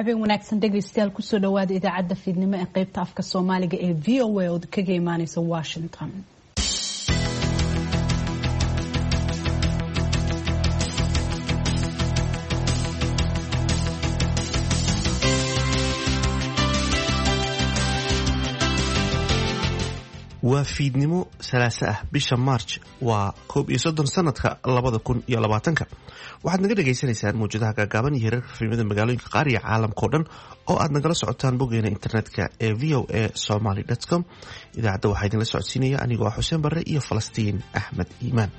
habeen wanaagsan dhegaystayaal kusoo dhawaada idaacadda fiidnimo ee qaybta afka Soomaaliga ee VOA oo kaga imaanaysa Washington. waa fiidnimo salaasa ah bisha March waa 31 sanadka 2020 waxaad naga dhageysanaysaan muujadaha gaagaaban iyo heerarka filimada magaalooyinka qaar iyo caalamka oo dhan oo aad nagala socotaan boggeena internetka ee voasomali.com. idaacadda waxaa idinla socodsiinaya anigoo ah Xuseen Barre iyo Falastiin Axmed Iimaan.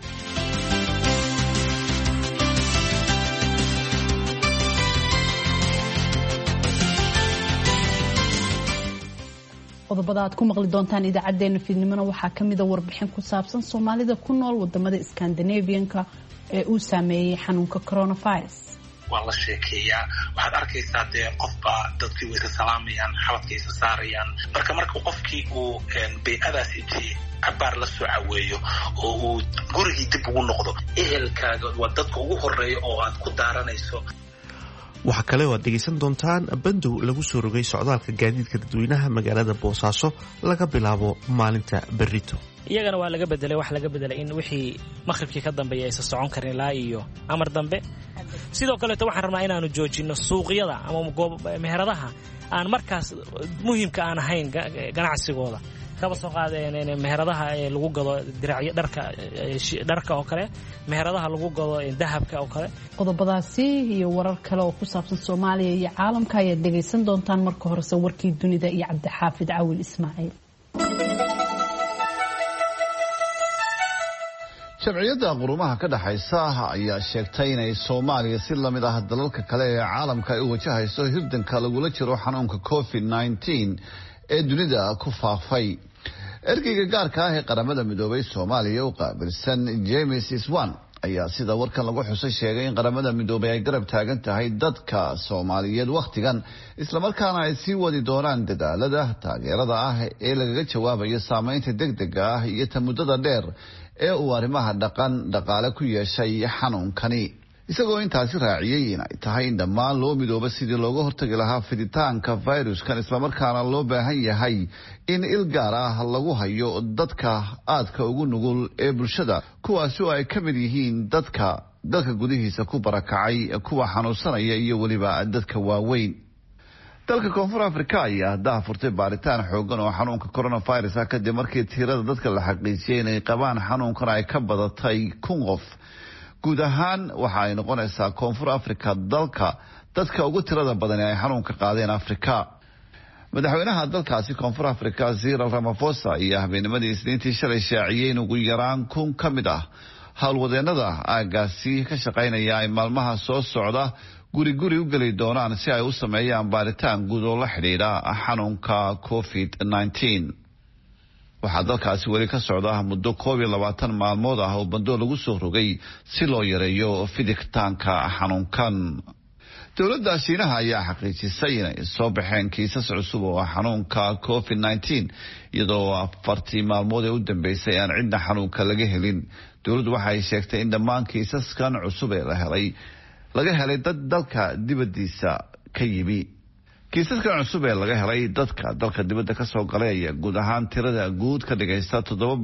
qodobada aad ku maqli doontaan idaacadeena fiidnimona waxaa kamid ah warbixin ku saabsan Soomaalida ku nool wadamada Scandinavian-ka ee uu saameeyay xanuunka coronavirus. waa la sheekeeyaa waxaad arkaysaa dee qofba dadkii way salaamayaan xabadkay saarayaan marka qofkii uu bay'adaas intii cabaar la soo caweeyo oo uu gurigii dib ugu noqdo ehelkaaga waa dadka ugu horeeya oo aad ku daaranayso. waxaa kale oo aad dhegaysan doontaan bandow lagu soo rogay socdaalka gaadiidka dadweynaha magaalada Boosaaso laga bilaabo maalinta berrito. iyagana waa laga bedelay wax laga bedelay in wixii maqribkii ka dambeeyay aysan socon karin ilaa iyo amar dambe. sidoo kale waxaan rabnaa inaanu joojino suuqyada ama meheradaha aan markaas muhiimka aan ahayn ganacsigooda kaba soo qaadeen meheradaha lagu gado diracyo dharka oo kale meheradaha lagu gado dahabka oo kale. qodobadaasi iyo warar kale oo ku saabsan Soomaaliya iyo caalamka ayaad dhageysan doontaan marka hore warkii dunida iyo Cabdixaafid Caawil Ismaaciil. sharciyada qurumaha ka dhaxaysa ayaa sheegtay inay Soomaaliya si lamid ah dalalka kale ee caalamka ay u wajahayso hirdanka lagula jiro xanuunka COVID-19 ee dunida ku faafay. ergeyga gaarka ah ee qaramada midoobay Soomaaliya u qaabilsan James Iswan ayaa sida warkan lagu xusay sheegay in qaramada midoobay ay garab taagan tahay dadka Soomaaliyeed waqtigan isla markaana ay sii wadi doonaan dadaalada taageerada ah ee lagaga jawaabayo saameynta degdega ah iyo muddada dheer ee uu arrimaha dhaqaale ku yeeshay xanuunkani. isagoo intaasi raaciyay in ay tahay in dhammaan loo midoobo sidii looga hortagi lahaa fiditaanka viruskan isla markaana loo baahan yahay in il gaar ah lagu hayo dadka aadka ugu nugul ee bulshada kuwaasi oo ay ka mid yihiin dadka dalka gudihiisa ku barakacay kuwa xanuunsanaya iyo weliba dadka waaweyn. dalka Koonfur Afrika ayaa daahfurtay baaritaan xoogan oo xanuunka coronavirus ah kadib markii tirada dadka la xaqiijiyay inay qabaan xanuunkan ay ka badatay 1,000 qof. guud ahaan waxa ay noqonaysaa Koonfur Afrika dadka ugu tirada badan ee xanuunka qaadeen Afrika. madaxweynaha dalkaasi Koonfur Afrika Cyril Ramaphosa iyo habeennimadii Isniintii shalay shaaciyay in ugu yaraan 1,000 ka mid ah howlwadeenada aagaasi ka shaqaynaya ay maalmaha soo socda guri u geli doonaan si ay u sameeyaan baaritaan guud oo la xidhiidha xanuunka COVID-19. waxaa dalkaasi weli ka socda muddo 22 maalmood ah oo bandoo lagu soo rogay si loo yareeyo fiditaanka xanuunkan. dowladda Shiinaha ayaa xaqiijisay inay soo baxeen kiisas cusub oo xanuunka COVID-19 iyadoo 40 maalmood ee u dambeysay aan cidna xanuunka laga helin. dowladdu waxay sheegtay in dhammaan kiisaskan cusub ee laga helay dad dalka dibadiisa ka yimi. kiisaskan cusub ee laga helay dadka dalka dibadda ka soo galay ayaa guud ahaan tirada guud ka dhigaysta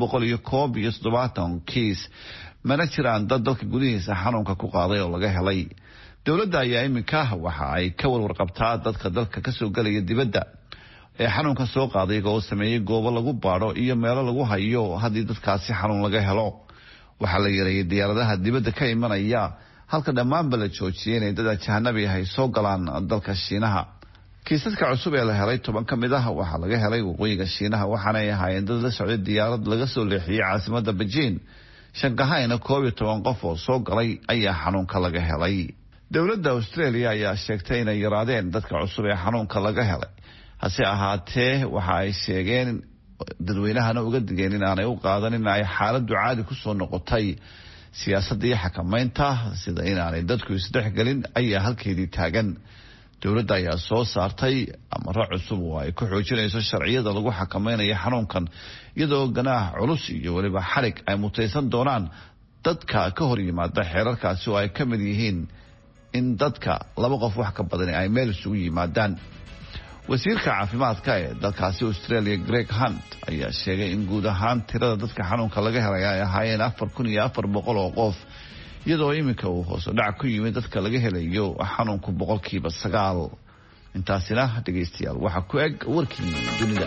770 kiis. mana jiraan dad dalka gudihiisa xanuunka ku qaaday oo laga helay. dowladda ayaa iminka waxa ay ka warwarqabtaa dadka dalka ka soo galaya dibadda ee xanuunka soo qaaday oo sameeyay goobo lagu baadho iyo meelo lagu hayo haddii dadkaasi xanuun laga helo. waxaa la yareeyay diyaaradaha dibadda ka imanaya halka dhammaanba la joojiyay inay dad ajnabi ah ay soo galaan dalka Shiinaha. kiisaska cusub ee la helay 10 ka mid ah waxaa laga helay waqooyiga Shiinaha waxaana ay ahaayeen dad la socday diyaarad laga soo leexiyay caasimadda Beijing. Shanghai-na 12 qof oo soo galay ayaa xanuunka laga helay. dowladda Australia ayaa sheegtay inay yaraadeen dadka cusub ee xanuunka laga helay. hase ahaatee waxa ay sheegeen dadweynahana uga digeen in aanay u qaadan in ay xaaladdu caadi ku soo noqotay. siyaasadda iyo xakamaynta sida inaanay dadku isdhexgelin ayaa halkeedii taagan. dowladda ayaa soo saartay amaro cusub oo ay ku xoojinayso sharciyada lagu xakameynayo xanuunkan iyadoo ganaax culus iyo weliba xarig ay mutaysan doonaan dadka ka hor yimaada xeerarkaasi oo ay ka mid yihiin in dadka laba qof wax ka badan ay meel isugu yimaadaan. wasiirka caafimaadka ee dalkaasi Australia Greg Hunt ayaa sheegay in guud ahaan tirada dadka xanuunka laga helay ay ahaayeen 4,400 oo qof, iyadoo iminka uu hoos u dhac ku yimid dadka laga helayo xanuunku 9%. intaasina dhageystayaal waxa ku eg warkii dunida.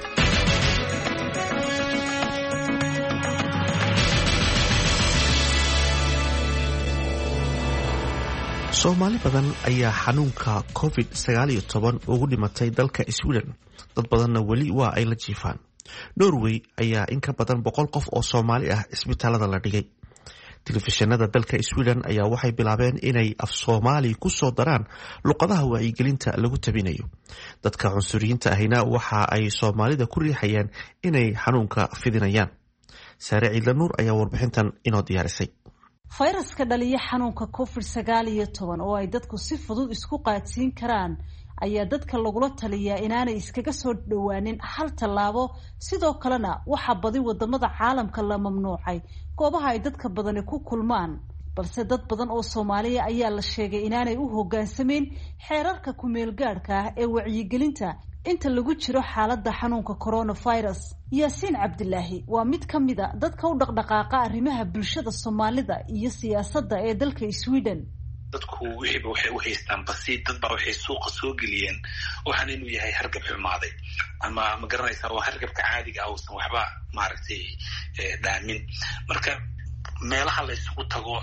Soomaali badan ayaa xanuunka COVID-19 ugu dhimatay dalka Sweden. Dad badanna weli waa ay la jiifaan. Norway ayaa in ka badan 100 qof oo Soomaali ah isbitaalada la dhigay. Telefishinada dalka Sweden ayaa waxay bilaabeen inay af Soomaali ku soo daraan luqadaha wacyigelinta lagu tabinayo. Dadka cunsuriyiinta ahina waxa ay Soomaalida ku riixayaan inay xanuunka fidinayaan. Saare Ciidla Nuur ayaa warbixintan inoo diyaarisay. fayraska dhaliya xanuunka COVID-19 oo ay dadku si fudud isku qaadsiin karaan ayaa dadka lagula taliyaa inaanay iskaga soo dhawaanin hal tallaabo. sidoo kalena waxa badi wadamada caalamka la mamnuucay goobaha ay dadka badani ku kulmaan, balse dad badan oo Soomaaliya ayaa la sheegay inaanay u hoggaansameyn xeerarka ku meel gaarka ah ee wacyigelinta inta lagu jiro xaaladda xanuunka coronavirus. Yaasiin Cabdilaahi waa mid ka mid ah dadka u dhaqdhaqaaqa arrimaha bulshada Soomaalida iyo siyaasadda ee dalka Sweden. dadku waxay u haystaan basiid, dad baa waxay suuqa soo geliyeen waxaan inuu yahay hargab xumaaday ama ma garanaysaa waa hargabka caadiga ah uusan waxba maaragtay dhaamin. marka meelaha la isugu tago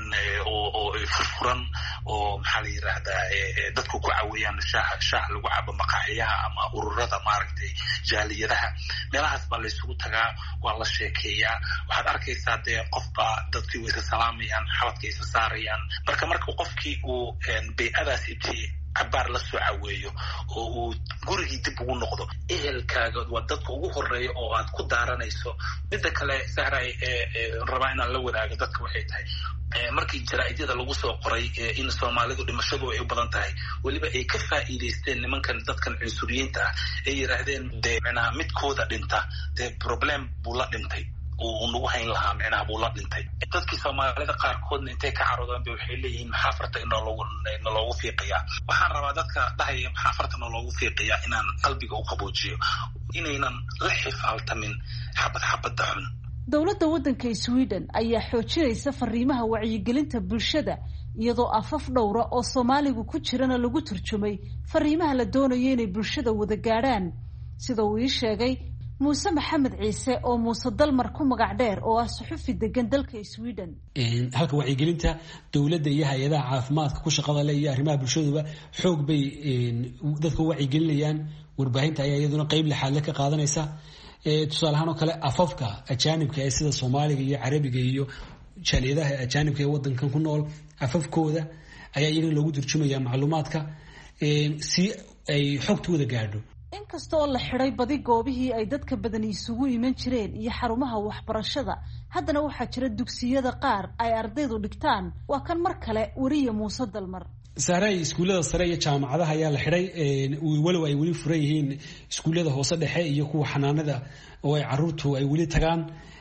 oo furfuran oo maxaa la yiraahdaa dadku ku caawiyaan shaah lagu cabo maqaaxiyaha ama ururada maaragtay jaaliyadaha, meelahaas baa la isugu tagaa, waa la sheekeeyaa. waxaad arkaysaa dee qofba dadkii way salaamayaan, xabadkay isa saarayaan. marka qofkii uu bay'adaas intii cabaar la soo caweeyo oo uu gurigii dib ugu noqdo, ehelkaaga waa dadka ugu horeeya oo aad ku daaranayso. midda kale Sahray rabaa inaan la wadaago dadka waxay tahay markii jaraa'idada lagu soo qoray in Soomaalidu dhimashadu ay u badan tahay, weliba ay ka faa'iideysteen nimankan dadkan cunsuriyiinta ah ay yiraahdeen dee macnaha midkooda dhinta dee problem buu la dhintay uu nagu hayn lahaa, macnaha buu la dhintay. dadkii Soomaalida qaarkoodna intay ka caroodaan bay waxay leeyihiin maxaa farta in loogu fiiqiyaa. waxaan rabaa dadka dhahaya maxaa farta loogu fiiqiyaa inaan qalbiga u qaboojiyo, inaynan la xifaaltamin xabadda xun. dowladda waddanka Sweden ayaa xoojinaysa fariimaha wacyigelinta bulshada iyadoo afaf dhowra oo Soomaaligu ku jirana lagu turjumay fariimaha la doonayo inay bulshada wada gaadhaan, sida uu ii sheegay Muuse Maxamed Ciise oo Muuse Dalmar ku magac dheer oo ah suxufi degan dalka Sweden. halka wacyigelinta dowladda iyo hay'adaha caafimaadka ku shaqada leh iyo arrimaha bulshadaba xoog bay dadka wacyigelinayaan. warbaahinta ayaa iyaduna qayb lixaad ka qaadanaysa. tusaale ahaan oo kale afafka ajaanibka ee sida Soomaaliga iyo Carabiga iyo jaaliyadaha ajaanibka ee wadankan ku nool afafkooda ayaa iyagana lagu turjumayaa macluumaadka si ay xogtooda gaadho. inkasta oo la xiray badi goobihii ay dadka badani isugu iman jireen iyo xarumaha waxbarashada, haddana waxaa jira dugsiyada qaar ay ardaydu dhigtaan. waa kan mar kale wariye Muuse Dalmar. saaray iskuullada sare iyo jaamacadaha ayaa la xiray, walow ay weli furan yihiin iskuullada hoose dhexe iyo kuwa xanaanada oo ay caruurtu ay weli tagaan.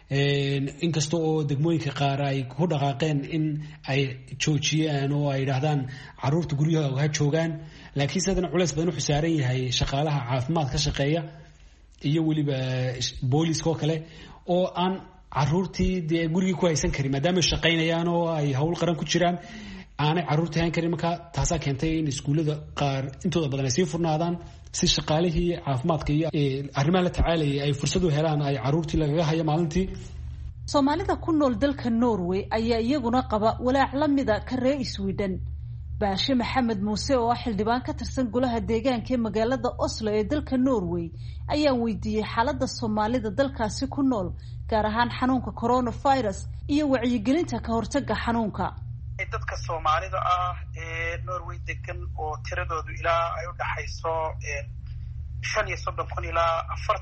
inkasta oo degmooyinka qaar ay ku dhaqaaqeen in ay joojiyaan oo ay yidhaahdaan caruurta guryahooda ha joogaan, laakiin sidana culays badan wuxuu saaran yahay shaqaalaha caafimaad ka shaqeeya iyo weliba booliska oo kale oo aan caruurtii dee gurigii ku haysan karin maadaama ay shaqaynayaan oo ay hawl qaran ku jiraan, aanay caruurtii hayn karin. marka taasaa keentay in iskuullada qaar intooda badan ay sii furnaadaan si shaqaalihii caafimaadka iyo arrimaha la tacaalayay ay fursad u helaan ay caruurtii lagaga hayo maalintii. Soomaalida ku nool dalka Norway ayaa iyaguna qaba walaac la mida ka reer Sweden. Baashe Maxamed Muuse oo ah xildhibaan ka tirsan golaha deegaanka ee magaalada Oslo ee dalka Norway ayaa weydiiyay xaaladda Soomaalida dalkaasi ku nool, gaar ahaan xanuunka coronavirus iyo wacyigelinta ka hortagga xanuunka. dadka Soomaalida ah ee Norway degan oo tiradoodu ilaa ay u dhaxayso 35,000 ilaa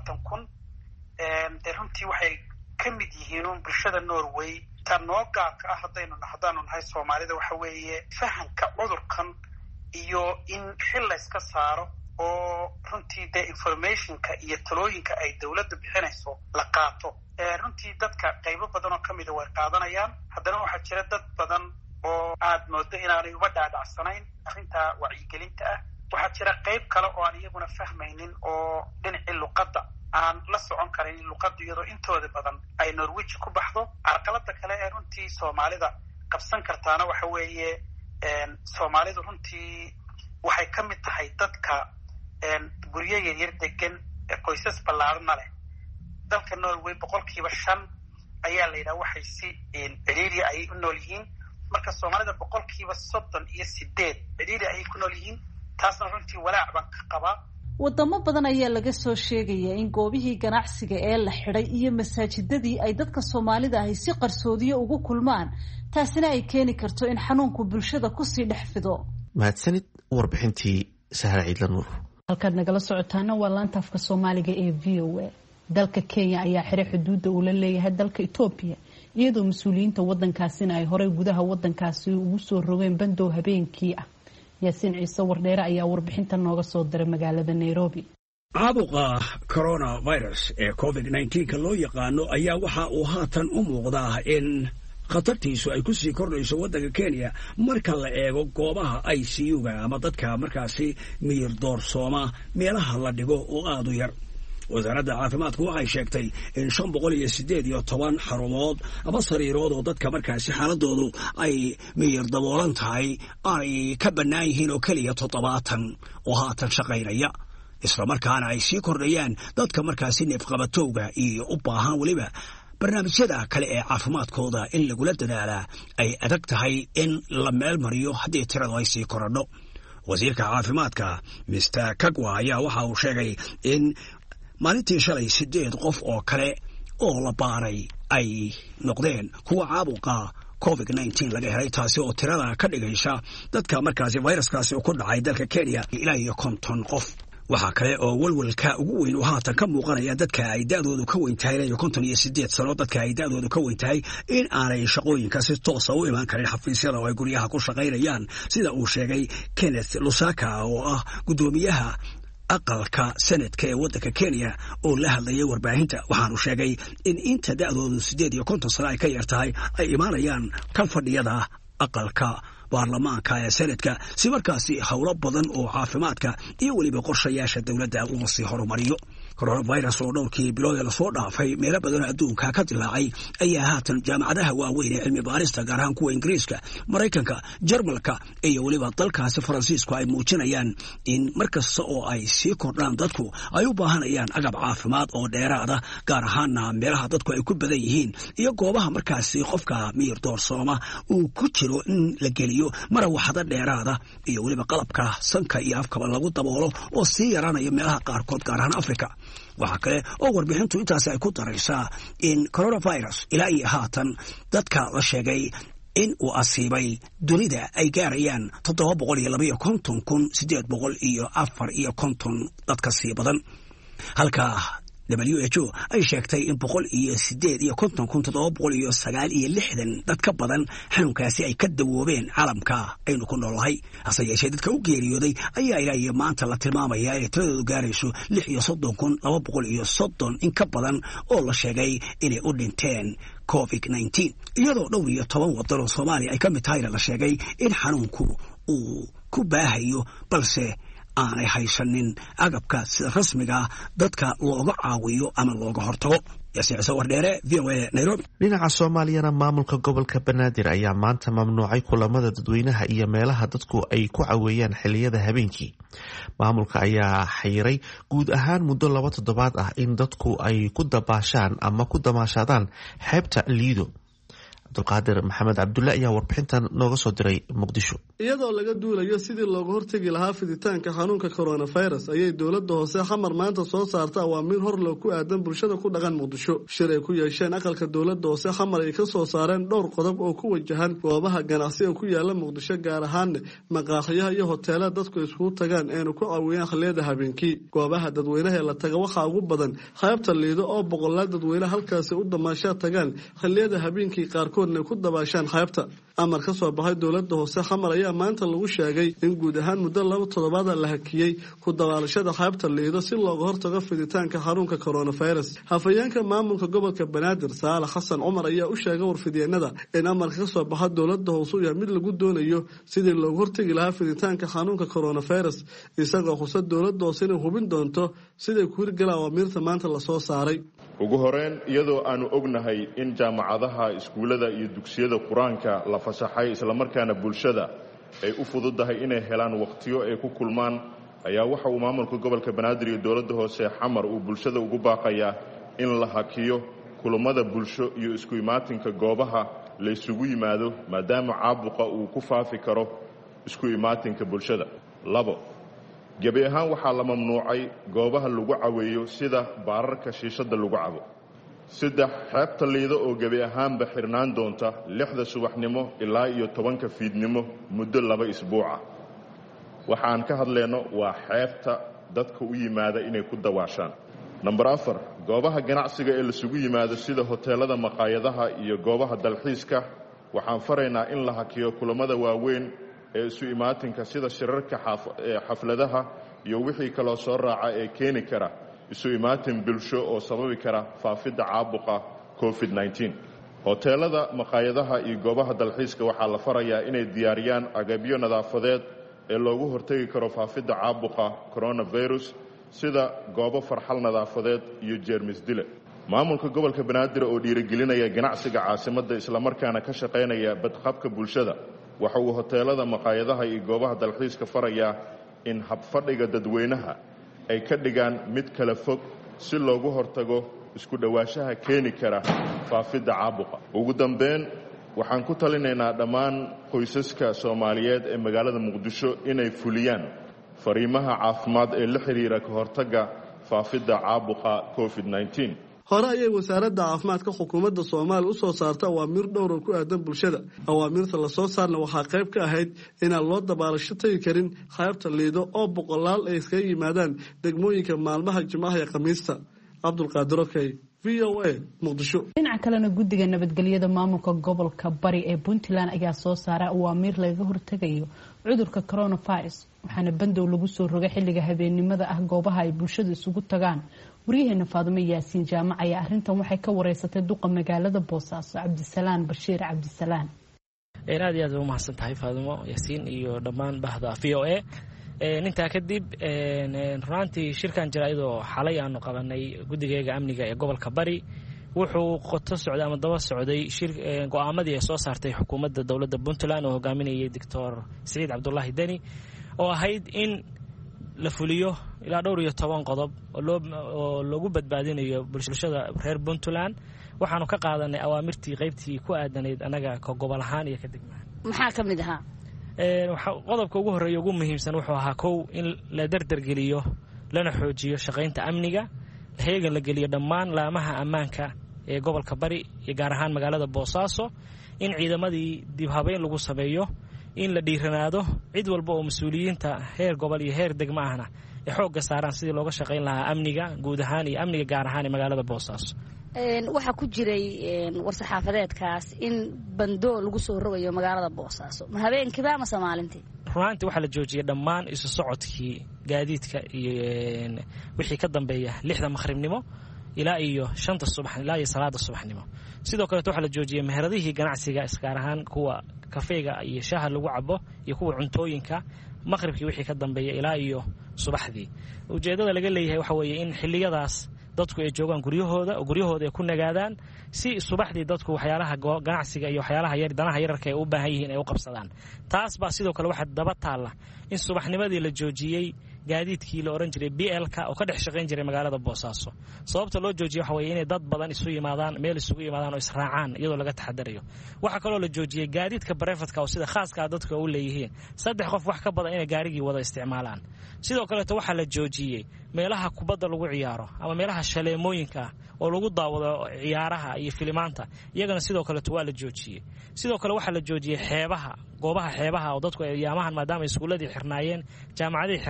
40,000 runtii waxay ka mid yihiin bulshada Norway. tan noo gaarka ah haddaanu nahay Soomaalida waxa weeye fahanka cudurkan iyo in xil la iska saaro oo runtii de informationka iyo talooyinka ay dawladda bixinayso la qaato. runtii dadka qaybo badan oo kamid ah way qaadanayaan, haddana waxaa jira dad badan oo aad moodo inaanay uba dhaadhacsanayn arrintaa wacyigelinta ah. waxaa jira qayb kale oo aan iyaguna fahmaynin oo dhinacii luqadda aan la socon karin luqadda iyadoo intooda badan ay norwich ku baxdo. carqalada kale ee runtii soomaalida qabsan kartaana waxa weeye soomaalidu runtii waxay ka mid tahay dadka guryo yaryar degan qoysas ballaarana leh. dalka Norway 5% ayaa la yidhaha waxay si ciriiri ayay u nool yihiin, marka soomaalida 38% ciriiri ayay ku nool yihiin. taasna runtii walaac baan ka qabaa. wadamo badan ayaa laga soo sheegaya in goobihii ganacsiga ee la xidhay iyo masaajidadii ay dadka soomaalida ahi si qarsoodiyo ugu kulmaan, taasina ay keeni karto in xanuunku bulshada kusii dhex fido. mahadsanid warbixintii Sahra Ciidla Nuur. halkaad nagala socotaana waa laanta afka Soomaaliga ee VOA. dalka Kenya ayaa xiray xuduudda uu la leeyahay dalka Ethiopia, iyadoo mas'uuliyiinta wadankaasina ay horey gudaha wadankaasi ugu soo rogeen bandow habeenkii ah. yaasiin ciise wardheere ayaa warbixinta nooga soo diray magaalada Nairobi. caabuqa coronavirus ee COVID-19 loo yaqaano ayaa waxa uu haatan u muuqdaa in khatartiisu ay ku sii kordhayso waddanka Kenya marka la eego goobaha ICU-ga ama dadka markaasi miyir doorsooma meelaha la dhigo oo aad u yar. wasaaradda caafimaadku waxay sheegtay in 518 xarumood ama sariirood oo dadka markaasi xaaladoodu ay miyir daboolan tahay ay ka bannaan yihiin oo keliya 70 oo haatan shaqaynaya, isla markaana ay sii kordhayaan dadka markaasi neefqabatowga iyo u baahan weliba barnaamijyada kale ee caafimaadkooda in lagula dadaalaa ay adag tahay in la meel mariyo haddii tiradu ay sii korodho. wasiirka caafimaadka Mr. Kagwa ayaa waxa uu sheegay in maalintii shalay 8 qof oo kale oo la baaray ay noqdeen kuwa caabuqa COVID-19 laga helay, taasi oo tirada ka dhigaysa dadka markaasi viruskaasi ku dhacay dalka Kenya ilaa iyo 50 qof. waxaa kale oo walwalka ugu weyn oo haatan ka muuqanaya dadka ay da'doodu ka weyn tahay 58 sano, dadka ay da'doodu ka weyn tahay in aanay shaqooyinka si toos ah u iman karin xafiisyada oo ay guryaha ku shaqaynayaan, sida uu sheegay Kenneth Lusaka oo ah gudoomiyaha aqalka sanadka ee waddanka Kenya oo la hadlayay warbaahinta. waxaanu sheegay in inta da'doodu 58 sano ay ka yar tahay ay imaanayaan kan fadhiyada aqalka baarlamaanka ee sanadka si markaasi howlo badan oo caafimaadka iyo weliba qorshayaasha dowladda uu sii horumariyo. coronavirus oo dhowrkii bilood ee lasoo dhaafay meelo badan adduunka ka dilaacay ayaa haatan jaamacadaha waaweyn ee cilmi baarista gaar ahaan kuwa Ingiriiska, Maraykanka, Jarmalka iyo weliba dalkaasi Faransiisku ay muujinayaan in markasta oo ay sii kordhaan dadku ay u baahanayaan agab caafimaad oo dheeraada, gaar ahaana meelaha dadku ay ku badan yihiin iyo goobaha markaasi qofka miyir doorsooma uu ku jiro in la geliyo marawaxada dheeraada iyo weliba qalabka sanka iyo afkaba lagu daboolo oo sii yaraanaya meelaha qaarkood gaar ahaan Afrika. waxaa kale oo warbixintu intaasi ay ku daraysaa in coronavirus ilaa iyo haatan dadka la sheegay in uu asiibay dunida ay gaarayaan 750,854 dadka sii badan, halka WHO ay sheegtay in 158,760 dad ka badan xanuunkaasi ay ka dawoobeen caalamka aynu ku noolahay. hase yeeshee dadka u geeriyooday ayaa ilaa iyo maanta la tilmaamayaa inay tiradoodu gaarayso 36,230 in ka badan oo la sheegay inay u dhinteen COVID-19, iyadoo dhowr iyo 10 waddan oo Soomaaliya ay ka mid tahayna la sheegay in xanuunku uu ku baahayo balse aanay haysanin agabka sida rasmiga dadka looga caawiyo ama looga hortago. yaasiin ciise wardheere, VOA, Nairobi. dhinaca Soomaaliyana maamulka gobolka Banaadir ayaa maanta mamnuucay kulamada dadweynaha iyo meelaha dadku ay ku caweeyaan xilliyada habeenkii. maamulka ayaa xayiray guud ahaan muddo 2 toddobaad ah in dadku ay ku dabaashaan ama ku damaashadaan xeebta Liido. Abdulqaadir Maxamed Cabdulle ayaa warbixintan nooga soo diray Muqdisho. iyadoo laga duulayo sidii looga hortagi lahaa fiditaanka xanuunka coronavirus ayay dowladda hoose xamar maanta soo saarta awaamiir hor loo ku aadan bulshada ku dhaqan Muqdisho. shir ay ku yeesheen aqalka dowladda hoose xamar ay ka soo saareen dhowr qodob oo ku wajahan goobaha ganacsiga ku yaala Muqdisho, gaar ahaan maqaaxiyaha iyo hoteelada dadku isugu tagaan ee ku caawiyaan xilliyada habeenkii. goobaha dadweynaha ee la taga waxaa ugu badan qaybta Liido oo boqolaal dadweyne halkaasi u damaashaa tagaan xilliyada habeenkii qaarkood qaarkoodna ay ku dabaashaan xeebta. amar ka soo baxay dowladda hoose xamar ayaa maanta lagu sheegay in guud ahaan muddo 2 toddobaad la hakiyey ku dabaalashada xeebta Liido si looga hortago fiditaanka xanuunka coronavirus. hafayeenka maamulka gobolka Banaadir Saalax Xasan Cumar ayaa u sheegay warfideenada in amarka ka soo baxay dowladda hoose uu yahay mid lagu doonayo sidii looga hortagi lahaa fiditaanka xanuunka coronavirus, isagoo xusad dowladda hoose inay hubin doonto siday ku hirgalaan awaamirta maanta la soo saaray. ugu horeen iyadoo aanu ognahay in jaamacadaha iskuulada iyo dugsiyada quraanka la fasaxay isla markaana bulshada ay u fududahay inay helaan waqtiyo ay ku kulmaan, ayaa waxa uu maamulka gobolka Banaadir iyo dowladda hoose Xamar uu bulshada ugu baaqayaa in la hakiyo kulamada bulsho iyo isku imaatinka goobaha la isugu yimaado maadaama caabuqa uu ku faafi karo isku imaatinka bulshada. 2 gabi ahaan waxaa la mamnuucay goobaha lagu caweeyo sida baararka shiishada lagu cabo. 3 xeebta Liido oo gabi ahaanba xirnaan doonta 6 subaxnimo ilaa iyo 10 fiidnimo muddo 2 isbuuca. waxaan ka hadlayno waa xeebta dadka u yimaada inay ku dawaashaan. Number 4 goobaha ganacsiga ee la isugu yimaado sida hoteelada, maqaayadaha iyo goobaha dalxiiska waxaan faraynaa in la hakiyo kulamada waaweyn ee isu imaatinka sida shirarka xafladaha iyo wixii kale soo raaca ee keeni kara isu imaatin bulsho oo sababi kara faafidda caabuqa COVID-19. hoteelada, maqaayadaha iyo goobaha dalxiiska waxaa la farayaa inay diyaariyaan agabyo nadaafadeed ee loogu hortagi karo faafidda caabuqa coronavirus sida goobo farxal nadaafadeed iyo jeermis dile. maamulka gobolka Banaadir oo dhiirigelinaya ganacsiga caasimadda isla markaana ka shaqeynaya badqabka bulshada waxa uu hoteelada, maqaayadaha iyo goobaha dalxiiska farayaa in habfadhiga dadweynaha ay ka dhigaan mid kala fog si loogu hortago isku dhawaanshaha keeni kara faafidda caabuqa. ugu dambeyn waxaan ku talinaynaa dhammaan qoysaska Soomaaliyeed ee magaalada Muqdisho inay fuliyaan fariimaha caafimaad ee la xiriira ka hortagga faafidda caabuqa COVID-19. hore ayay wasaaradda caafimaadka xukuumadda Soomaaliya u soo saartay awaamiir dhowr oo ku aadan bulshada. awaamirta la soo saarna waxaa qayb ka ahayd inaan loo dabaalasho tagi karin xeebta Liido oo boqolaal ay iska yimaadaan degmooyinka maalmaha Jimcaha iyo Khamiista. Cabdulqaadir Okey, VOA, Muqdisho. dhinaca kalena guddiga nabadgelyada maamulka gobolka Bari ee Puntland ayaa soo saaray awaamiir laga hortagayo cudurka coronavirus, waxaana bandow lagu soo rogay xilliga habeenimada ah goobaha ay bulshada isugu tagaan. waryaheena Faadimo Yaasiin Jaamac ayaa arrintan waxay ka wareysatay duqa magaalada Boosaaso Cabdisalaan Bashiir Cabdisalaan. aad iyo aad u mahadsan tahay Faadimo Yaasiin iyo dhammaan bahda VOA. intaa kadib runtii shirkan jaraa'idoo xalay aanu qabanay guddigeega amniga ee gobolka Bari wuxuu qoto socday ama daba socday go'aamadii ay soo saartay xukuumadda dowladda Puntland oo hogaaminayay Dr. Saciid Cabdullaahi Deni oo ahayd in la fuliyo ilaa dhowr iyo 10 qodob oo lagu badbaadinayo bulshada reer Puntland. waxaanu ka qaadanay awaamirtii qaybtii ku aadanayd anaga ka gobol ahaan iyo ka degmaan. maxaa ka mid ahaa? qodobka ugu horeeya ugu muhiimsan wuxuu ahaa 1 in la dardargeliyo lana xoojiyo shaqaynta amniga, heegan la geliyo dhammaan laamaha ammaanka ee gobolka Bari iyo gaar ahaan magaalada Boosaaso, in ciidamadii dib habeyn lagu sameeyo, in la dhiiranaado cid walba oo mas'uuliyiinta heer gobol iyo heer degmo ahna ee xoogga saaraan sidii looga shaqayn lahaa amniga guud ahaan iyo amniga gaar ahaan ee magaalada Boosaaso. waxaa ku jiray war-saxaafadeedkaas in bandoo lagu soo rogayo magaalada Boosaaso ma habeenkiiba ama maalintii? runtii waxaa la joojiyay dhammaan isu socodkii gaadiidka iyo wixii ka dambeeya 6 maqribnimo ilaa iyo 5 subax ilaa iyo salaada subaxnimo. sidoo kale waxaa la joojiyay meheradihii ganacsiga gaar ahaan kuwa kafeega iyo shaaha lagu cabo iyo kuwa cuntooyinka maqribkii wixii ka dambeeya ilaa iyo subaxdii. ujeedada laga leeyahay waxa weeye in xilliyadaas dadku ay joogaan guryahooda ay ku nagaadaan si subaxdii dadku waxyaalaha ganacsiga iyo waxyaalaha yar danaha yararka ay u baahan yihiin ay u qabsadaan. taas baa sidoo kale waxa daba taala in subaxnimadii la joojiyay gaadiidkii la oran jiray BL-ka oo ka dhex shaqayn jiray magaalada Boosaaso. sababta loo joojiyay waxa weeye in dad badan isu yimaadaan meel isugu yimaadaan oo israacaan iyadoo laga taxadarayo. waxa kale oo la joojiyay gaadiidka private-ka oo sida khaaska ah dadku u leeyihiin 3 qof wax ka badan inay gaarigii wada isticmaalaan. sidoo kale waxa la joojiyay meelaha kubadda lagu ciyaaro ama meelaha shaleemooyinka oo lagu daawado ciyaaraha iyo filimaanta iyagana sidoo kale waa la joojiyay. sidoo kale waxa la joojiyay goobaha xeebaha oo dadku ay yaamahan maadaama iskuuladii xirnaayeen, jaamacadii xirnaayeen,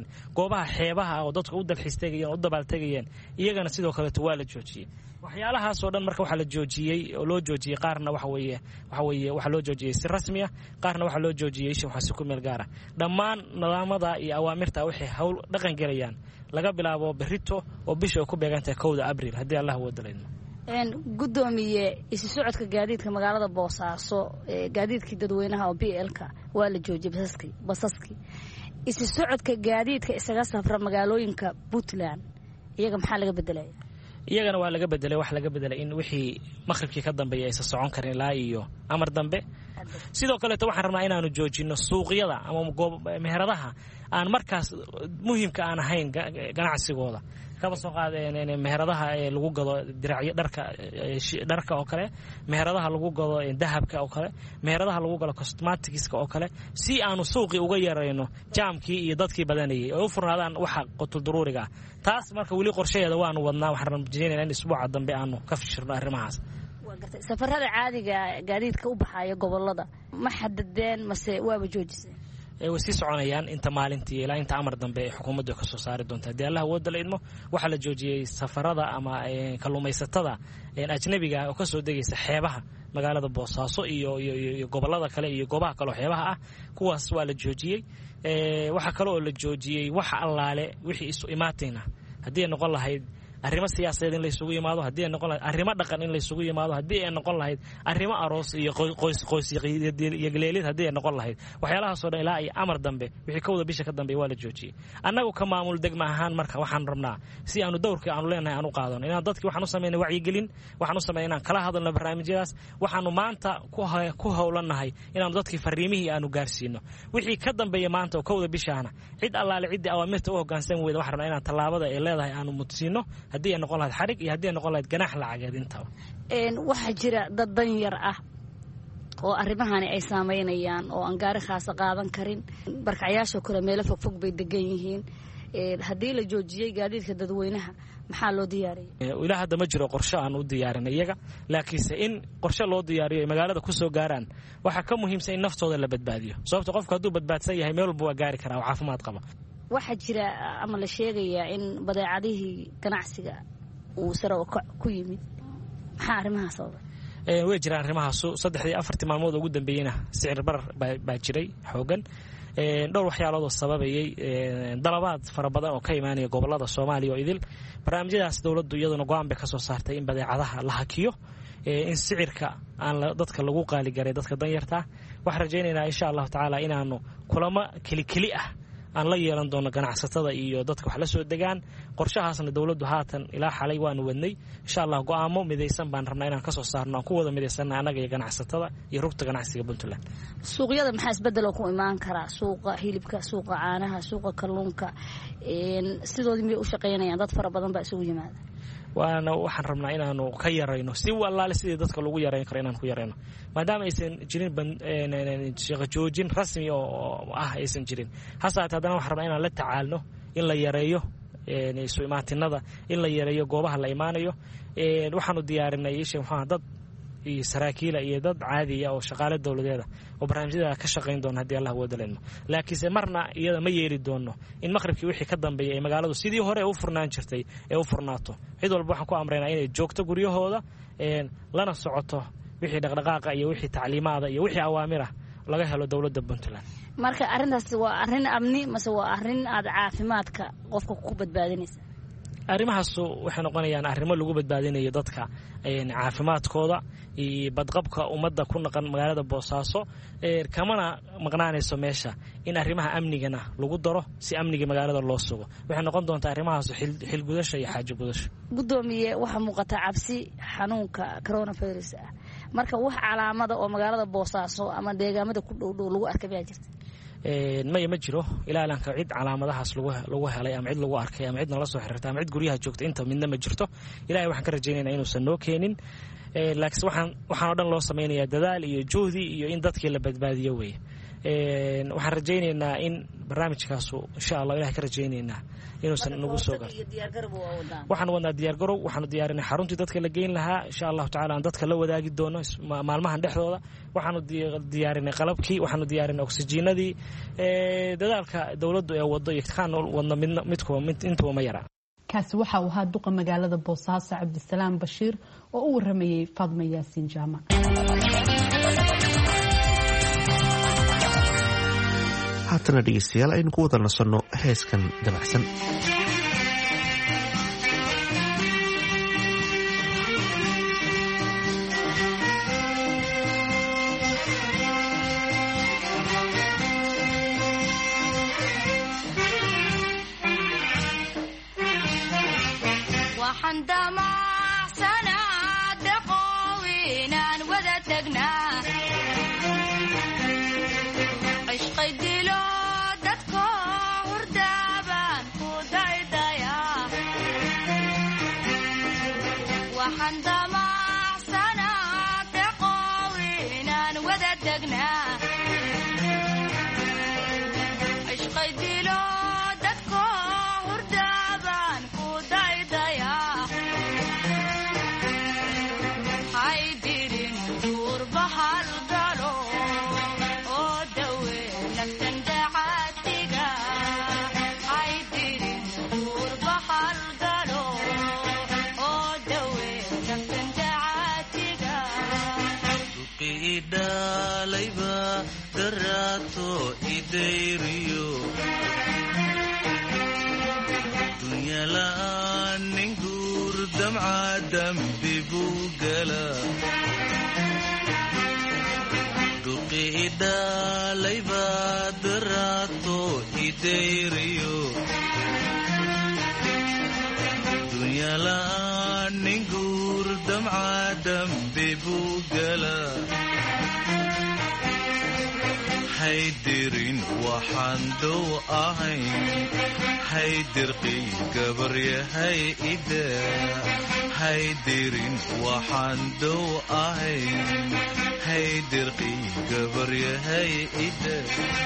goobaha xeebaha oo dadku u dalxiis tegayeen oo u dabaal tegayeen iyagana sidoo kaleeto waa la joojiyey waxyaalahaasoo dhan marka waxaa la joojiyey oo loo joojiyey qaarna waxa weeye waxaa loo joojiyey si rasmi ah qaarna waxaa loo joojiyey waxaasi ku meel gaara dhammaan nidaamada iyo awaamirta waxay hawl dhaqan gelayaan laga bilaabo berrito oo bisha ay ku beegantahay 1 Abriil haddii Allah wada leeyahay gudoomiye isu socodka gaadiidka magaalada Boosaaso gaadiidkii dadweynaha oo BL-ka waa la joojiyey basaski isu socodka gaadiidka isaga safra magaalooyinka Puntland iyaga maxaa laga bedelay iyagana waa laga bedelay wax laga bedelay in wixii maqribkii ka dambeeyay ay socon karin ilaa iyo amar dambe sidoo kale waxaan rabnaa inaanu joojino suuqyada ama meheradaha aan markaas muhiimka aan ahayn ganacsigooda kaba soo qaadeen meheradaha ee lagu gado diracyo dharka oo kale meheradaha lagu gado dahabka oo kale meheradaha lagu gado cosmeticska oo kale si aanu suuqi uga yareyno jaamkii iyo dadkii badanayay oo u furnaadaan waxa qotul daruuriga taas marka wali qorsheeda waanu wadnaa waxaan rajaynaynaa in isbuuca dambe aanu ka fishirno arrimahaas safarada caadiga gaadiidka u baxaya gobolada ma xadadeen mase waaba joojisay way sii soconayaan inta maalintii ilaa inta amar dambe ee xukuumaddu ka soo saari doonta haddii Allah wada la idmo waxaa la joojiyey safarada ama kalluumaysatada ajnabiga oo ka soo degaysa xeebaha magaalada Boosaaso iyo gobolada kale iyo goobaha kale xeebaha ah kuwaas waa la joojiyey waxa kale oo la joojiyey wax allaale wixii isu imaatayna haddii ay noqon lahayd arrimo siyaasadeed in la isugu yimaado haddii ay noqon lahayd arrimo dhaqan in la isugu yimaado haddii ay noqon lahayd arrimo aroos iyo qoys iyo galeelid haddii ay noqon lahayd waxyaalahaasoo dhan ilaa ay amar dambe wixii 1 bisha ka dambeeyay waa la joojiyey annagu ka maamul degma ahaan marka waxaan rabnaa si aanu dowrkii aanu leenahay aanu qaadano inaan dadkii waxaan u sameynay wacyigelin waxaan u sameynay inaan kala hadalno barnaamijyadaas waxaanu maanta ku howlanahay inaanu dadkii fariimihii aanu gaarsiino wixii ka dambeeyay maanta oo 1 bishaana cid allaale cidii awaamirta u hoggaansan weyda waxaan rabnaa inaan tallaabada ay leedahay aanu mudsiino haddii ay noqon lahayd xarig iyo haddii ay noqon lahayd ganaax lacageed intaba waxaa jira dad danyar ah oo arrimahani ay saameynayaan oo aan gaari khaasa qaadan karin barkacyaasha kale meelo fogfog bay degan yihiin haddii la joojiyey gaadiidka dadweynaha maxaa loo diyaariyey ilaa hadda ma jiro qorshe aan u diyaarinay iyaga laakiinse in qorshe loo diyaariyo ay magaalada ku soo gaaraan waxaa ka muhiimsan in naftooda la badbaadiyo sababta qofku hadduu badbaadsan yahay meel walba waa gaari karaa oo caafimaad qaba waxaa jira ama la sheegayaa in badeecadihii ganacsiga uu sare ku yimid maxaa arrimahaas sababay way jiraan arrimahaas 3-4 maalmood ugu dambeeyayna sicir barar baa jiray xoogan dhowr waxyaalood oo sababayay dalabaad fara badan oo ka imaanaya gobolada Soomaaliya oo idil barnaamijyadaas dawladdu iyaduna go'aan bay ka soo saartay in badeecadaha la hakiyo in sicirka aan dadka lagu qaali garay dadka danyarta waxaan rajaynaynaa insha Allah tacaala inaanu kulamo kili ah aan la yeelan doono ganacsatada iyo dadka wax la soo degaan qorshahaasna dawladdu haatan ilaa xalay waanu wadnay insha Allah go'aamo midaysan baan rabnaa inaan ka soo saarno ku wada midaysan anaga iyo ganacsatada iyo rugta ganacsiga Puntland suuqyada maxaa isbedel ku imaan kara suuqa hilibka suuqa caanaha suuqa kalluunka sidoodii miyay u shaqeynayaan dad fara badan baa isugu yimaada waxaan rabnaa inaanu ka yarayno si walaal sidii dadka lagu yareyn karo inaan ku yareyno maadaama aysan jirin shaqo joojin rasmi oo aysan jirin hasaat haddana waxaan rabnaa inaan la tacaalno in la yareeyo isu imaatinada in la yareeyo goobaha la imaanayo waxaanu diyaarinay dad iyo saraakiila iyo dad caadiya oo shaqaale dawladeeda oo barnaamijyada ka shaqeyn doona haddii Allah wada leeyahay laakiinse marna iyada ma yeeli doono in maqribkii wixii ka dambeeyay ay magaaladu sidii hore u furnaan jirtay ee u furnaato cid walba waxaan ku amreynaa inay joogto guryahooda lana socoto wixii dhaqdhaqaaqa iyo wixii tacliimaada iyo wixii awaamir ah laga helo dawladda Puntland marka arrintaas waa arrin amni mase waa arrin aad caafimaadka qofka ku badbaadinaysa arrimahaas waxay noqonayaan arrimo lagu badbaadinayo dadka caafimaadkooda iyo badqabka ummadda ku naqan magaalada Boosaaso kamana maqnaanayso meesha in arrimaha amnigana lagu daro si amniga magaalada loo sugo waxay noqon doontaa arrimahaas xil gudasho iyo xaajo gudasho gudoomiye waxa muuqata cabsi xanuunka coronavirus ah marka wax calaamada oo magaalada Boosaaso ama deegaamada ku dhow lagu arkay baa jirta ma jiro ilaalanka cid calaamadahaas lagu helay ama cid lagu arkay ama cid nala soo xiriirtay ama cid guryaha joogta inta midna ma jirto ilaahay waxaan ka rajaynaynaa inuusan noo keenin laakiin waxaan oo dhan loo samaynayaa dadaal iyo juhdi iyo in dadkii la badbaadiyo weeye waxaan rajaynaynaa in barnaamijkaasu insha allah ilahay ka rajaynaynaa inuusan nagu soo gaarto. waxaan wadnaa diyaargarow, waxaanu diyaarinay xaruntii dadka la geyn lahaa insha allahu tacala aan dadka la wadaagi doono maalmahan dhexdooda. waxaanu diyaarinay qalabkii, waxaanu diyaarinay oksijiinadii. dadaalka dowladdu ee wado iyo kaan wadna intuba ma yara. kaasi waxa uu ahaa duqa magaalada Boosaaso Cabdisalaam Bashiir oo u waramayay Faadma Yaasiin Jaamac. haatana dhegeystayaal aynu ku wada nasanno heeskan dabacsan. haydirin waxaan dow ahayn haydirqii gabaryahay ida haydirin waxaan dow ahayn haydirqii gabaryahay ida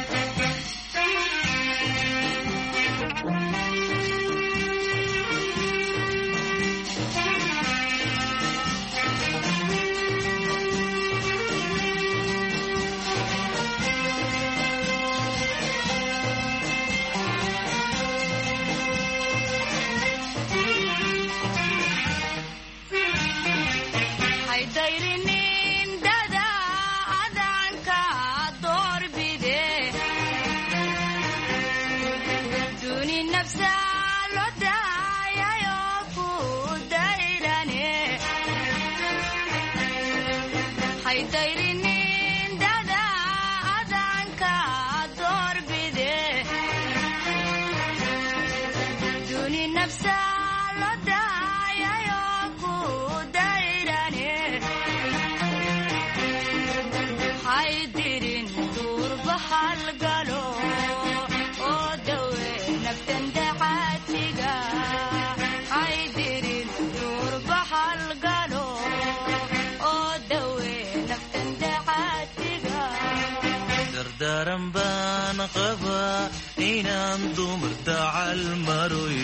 inaan dumarta calmaroy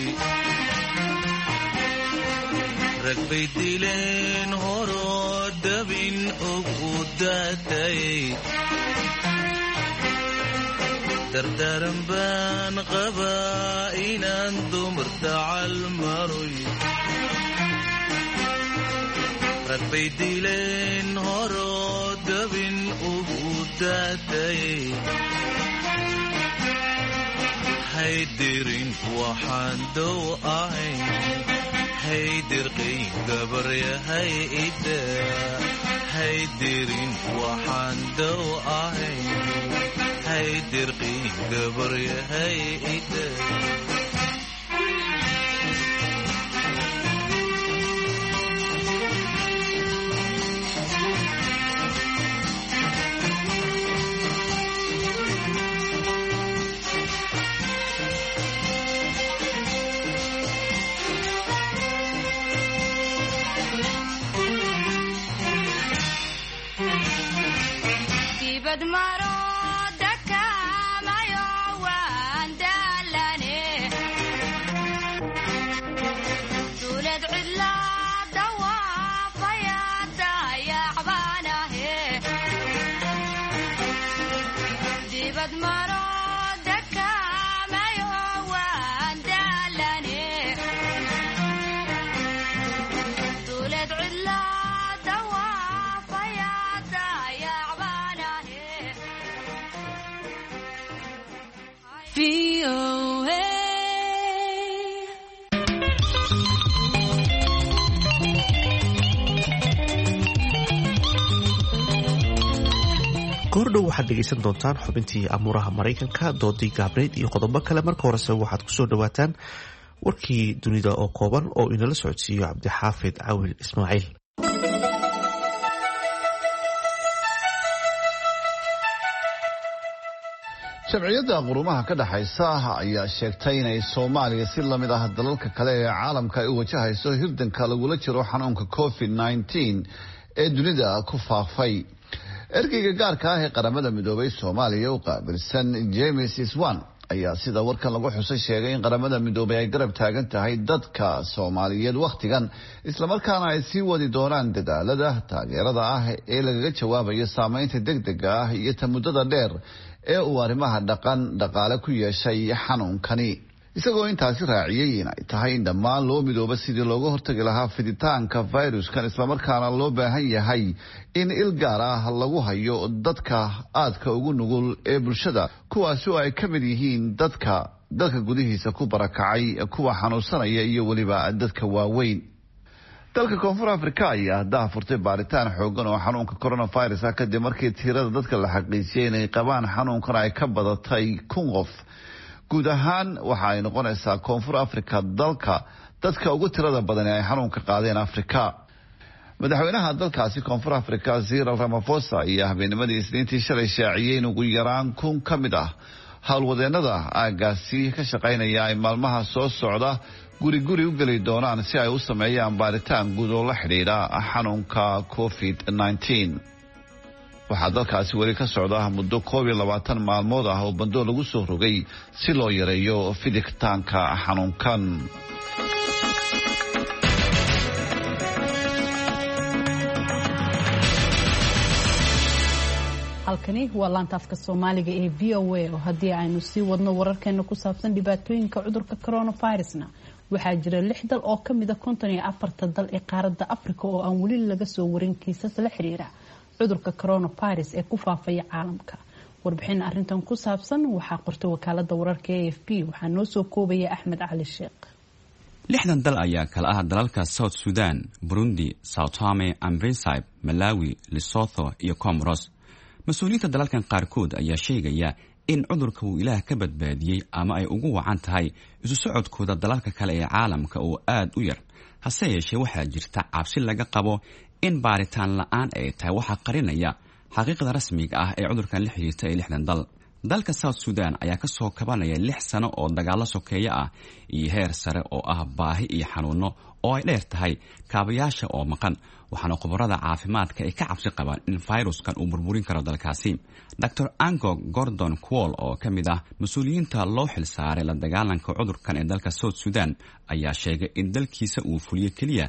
rag bay dileen horoo dabin ugu daatayay dardaran baan qabaa inaan dumarta calmaroy rag bay dileen horoo dabin ugu daatayay haydirin waxaan dow ahayn haydirqii gabaryahay ida haydirin waxaan dow ahayn haydirqii gabaryahay ida maro goordhow waxaad dhegaysan doontaan xubintii amuuraha maraykanka, doodii gaabreyd iyo qodobo kale. marka horese waxaad kusoo dhawaataan warkii dunida oo kooban oo inala socodsiiyo cabdixaafid cawil ismaaciil. jamciyadda qurumaha ka dhaxaysa ayaa sheegtay inay Soomaaliya si lamid ah dalalka kale ee caalamka ay u wajahayso hirdanka lagula jiro xanuunka COVID-19 ee dunida ku faafay. ergeyga gaarka ah ee qaramada midoobay Soomaaliya u qaabilsan James Iswan ayaa sida warkan lagu xusay sheegay in qaramada midoobay ay garab taagan tahay dadka Soomaaliyeed waqtigan, isla markaana ay sii wadi doonaan dadaalada taageerada ah ee lagaga jawaabayo saameynta degdega ah iyo muddada dheer ee uu arrimaha dhaqaale ku yeeshay xanuunkani. isagoo intaasi raaciyay in ay tahay in dhammaan loo midoobo sidii looga hortagi lahaa fiditaanka viruskan, islamarkaana loo baahan yahay in il gaar ah lagu hayo dadka aadka ugu nugul ee bulshada, kuwaasi oo ay ka mid yihiin dadka dalka gudihiisa ku barakacay, kuwa xanuunsanaya iyo weliba dadka waaweyn. dalka koonfur afrika ayaa hadda furtay baaritaan xoogan oo xanuunka coronavirus ah kadib markii tirada dadka la xaqiijiyay inay qabaan xanuunkan ay ka badatay 1,000 qof. guud ahaan waxa ay noqonaysaa koonfur afrika dadka ugu tirada badan ee ay xanuunka qaadeen Afrika. madaxweynaha dalkaasi koonfur afrika Cyril Ramaphosa ayaa habeennimadii Isniintii shalay shaaciyay in ugu yaraan 1,000 ka mid ah howlwadeenada aagaasi ka shaqaynaya ay maalmaha soo socda guri u geli doonaan si ay u sameeyaan baaritaan guud oo la xidhiidha xanuunka COVID-19. waxaa dalkaasi weli ka socda muddo 21 maalmood ah oo bandoo lagu soo rogay si loo yareeyo fiditaanka xanuunkan. halkani waa laanta afka Soomaaliga ee VOA oo haddii aynu sii wadno wararkeena ku saabsan dhibaatooyinka cudurka coronavirusna waxaa jira 6 dal oo ka mid ah 54 dal ee qaaradda Afrika oo aan weli laga soo warin kiisas la xiriira cudurka coronavirus ee ku faafaya caalamka. warbixin arrintan ku saabsan waxaa qortay wakaalada wararka AFP waxaa noo soo koobaya Axmed Cali Sheekh. 6 dal ayaa kala ah dalalka South Sudan, Burundi, Sao Tome and Principe, Malawi, Lesotho iyo Comoros. mas-uuliyiinta dalalkan qaarkood ayaa sheegaya in cudurka uu ilaah ka badbaadiyey ama ay ugu wacan tahay isu socodkooda dalalka kale ee caalamka oo aad u yar. hase yeeshee waxaa jirta cabsi laga qabo in baaritaan la'aan ay tahay waxa qarinaya xaqiiqda rasmiga ah ee cudurkan la xiriirta ee 6 dal. dalka South Sudan ayaa ka soo kabanaya 6 sano oo dagaalo sokeeye ah iyo heer sare oo ah baahi iyo xanuuno oo ay dheer tahay kaabayaasha oo maqan, waxaana khubarada caafimaadka ay ka cabsi qabaan in viruskan uu burburin karo dalkaasi. Dr. Ango Gordon Kwol oo ka mid ah mas-uuliyiinta loo xilsaaray la dagaalanka cudurkan ee dalka South Sudan ayaa sheegay in dalkiisa uu fuliyo keliya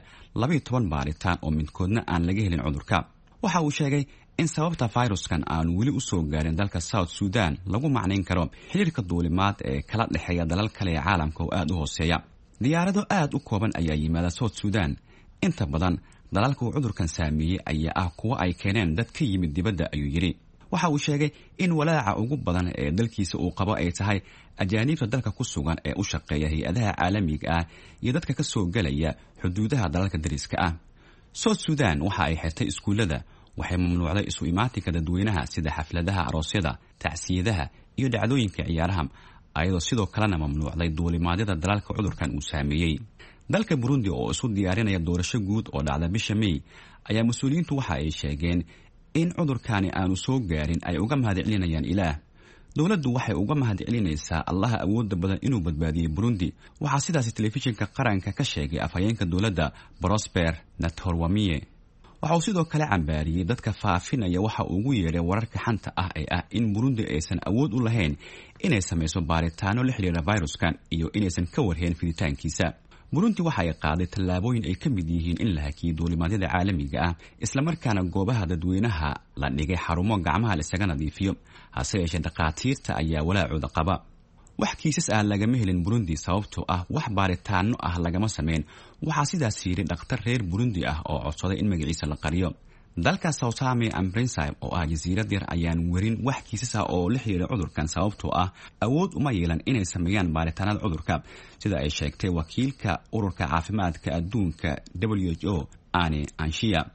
12 baaritaan oo midkoodna aan laga helin cudurka. waxa uu sheegay in sababta viruskan aan weli u soo gaarin dalka South Sudan lagu macnayn karo xiriirka duulimaad ee kala dhexeeya dalal kale ee caalamka oo aad u hooseeya. diyaarado aad u kooban ayaa yimaada South Sudan. inta badan dalalka uu cudurkan saameeyey ayaa ah kuwa ay keeneen dad ka yimid dibadda, ayuu yiri. waxa uu sheegay in walaaca ugu badan ee dalkiisa uu qabo ay tahay ajaanibta dalka ku sugan ee u shaqeeya hay-adaha caalamiga ah iyo dadka ka soo galaya xuduudaha dalalka dariska ah. South Sudan waxa ay xirtay iskuulada, waxay mamnuucday isu imaatinka dadweynaha sida xafladaha aroosyada, tacsiyadaha iyo dhacdooyinka ciyaaraha, ayadoo sidoo kalena mamnuucday duulimaadyada dalalka cudurkan uu saameeyey. dalka Burundi oo isu diyaarinaya doorasho guud oo dhacda bisha May ayaa mas-uuliyiintu waxa ay sheegeen in cudurkani aanu soo gaarin ay uga mahadcelinayaan Ilaah. dowladdu waxay uga mahadcelinaysaa Allaha awoodda badan inuu badbaadiyey Burundi. waxaa sidaasi telefishinka qaranka ka sheegay afhayeenka dowladda Prosper Ntahorwamiye. waxa uu sidoo kale cambaariyey dadka faafinaya waxa uu ugu yeeray wararka xanta ah ee ah in Burundi aysan awood u lahayn inay samayso baaritaano la xiriira viruskan iyo inaysan ka warheen fiditaankiisa. Burundi waxa ay qaaday tallaabooyin ay ka mid yihiin in la hakiyo duulimaadyada caalamiga ah, isla markaana goobaha dadweynaha la dhigay xarumo gacmaha la isaga nadiifiyo. hase yeeshee dhaqaatiirta ayaa walaacooda qaba. wax kiisas ah lagama helin Burundi sababtoo ah wax baaritaano ah lagama sameyn. waxaa sidaas yiri dhakhtar reer Burundi ah oo codsaday in magaciisa la qariyo. dalka Sao Tome and Principe oo ah jasiirad yar ayaan werin wax kiisas ah oo la xiriira cudurkan sababtoo ah awood uma yeelan inay sameeyaan baaritaanada cudurka, sida ay sheegtay wakiilka ururka caafimaadka adduunka WHO Anne Anshia.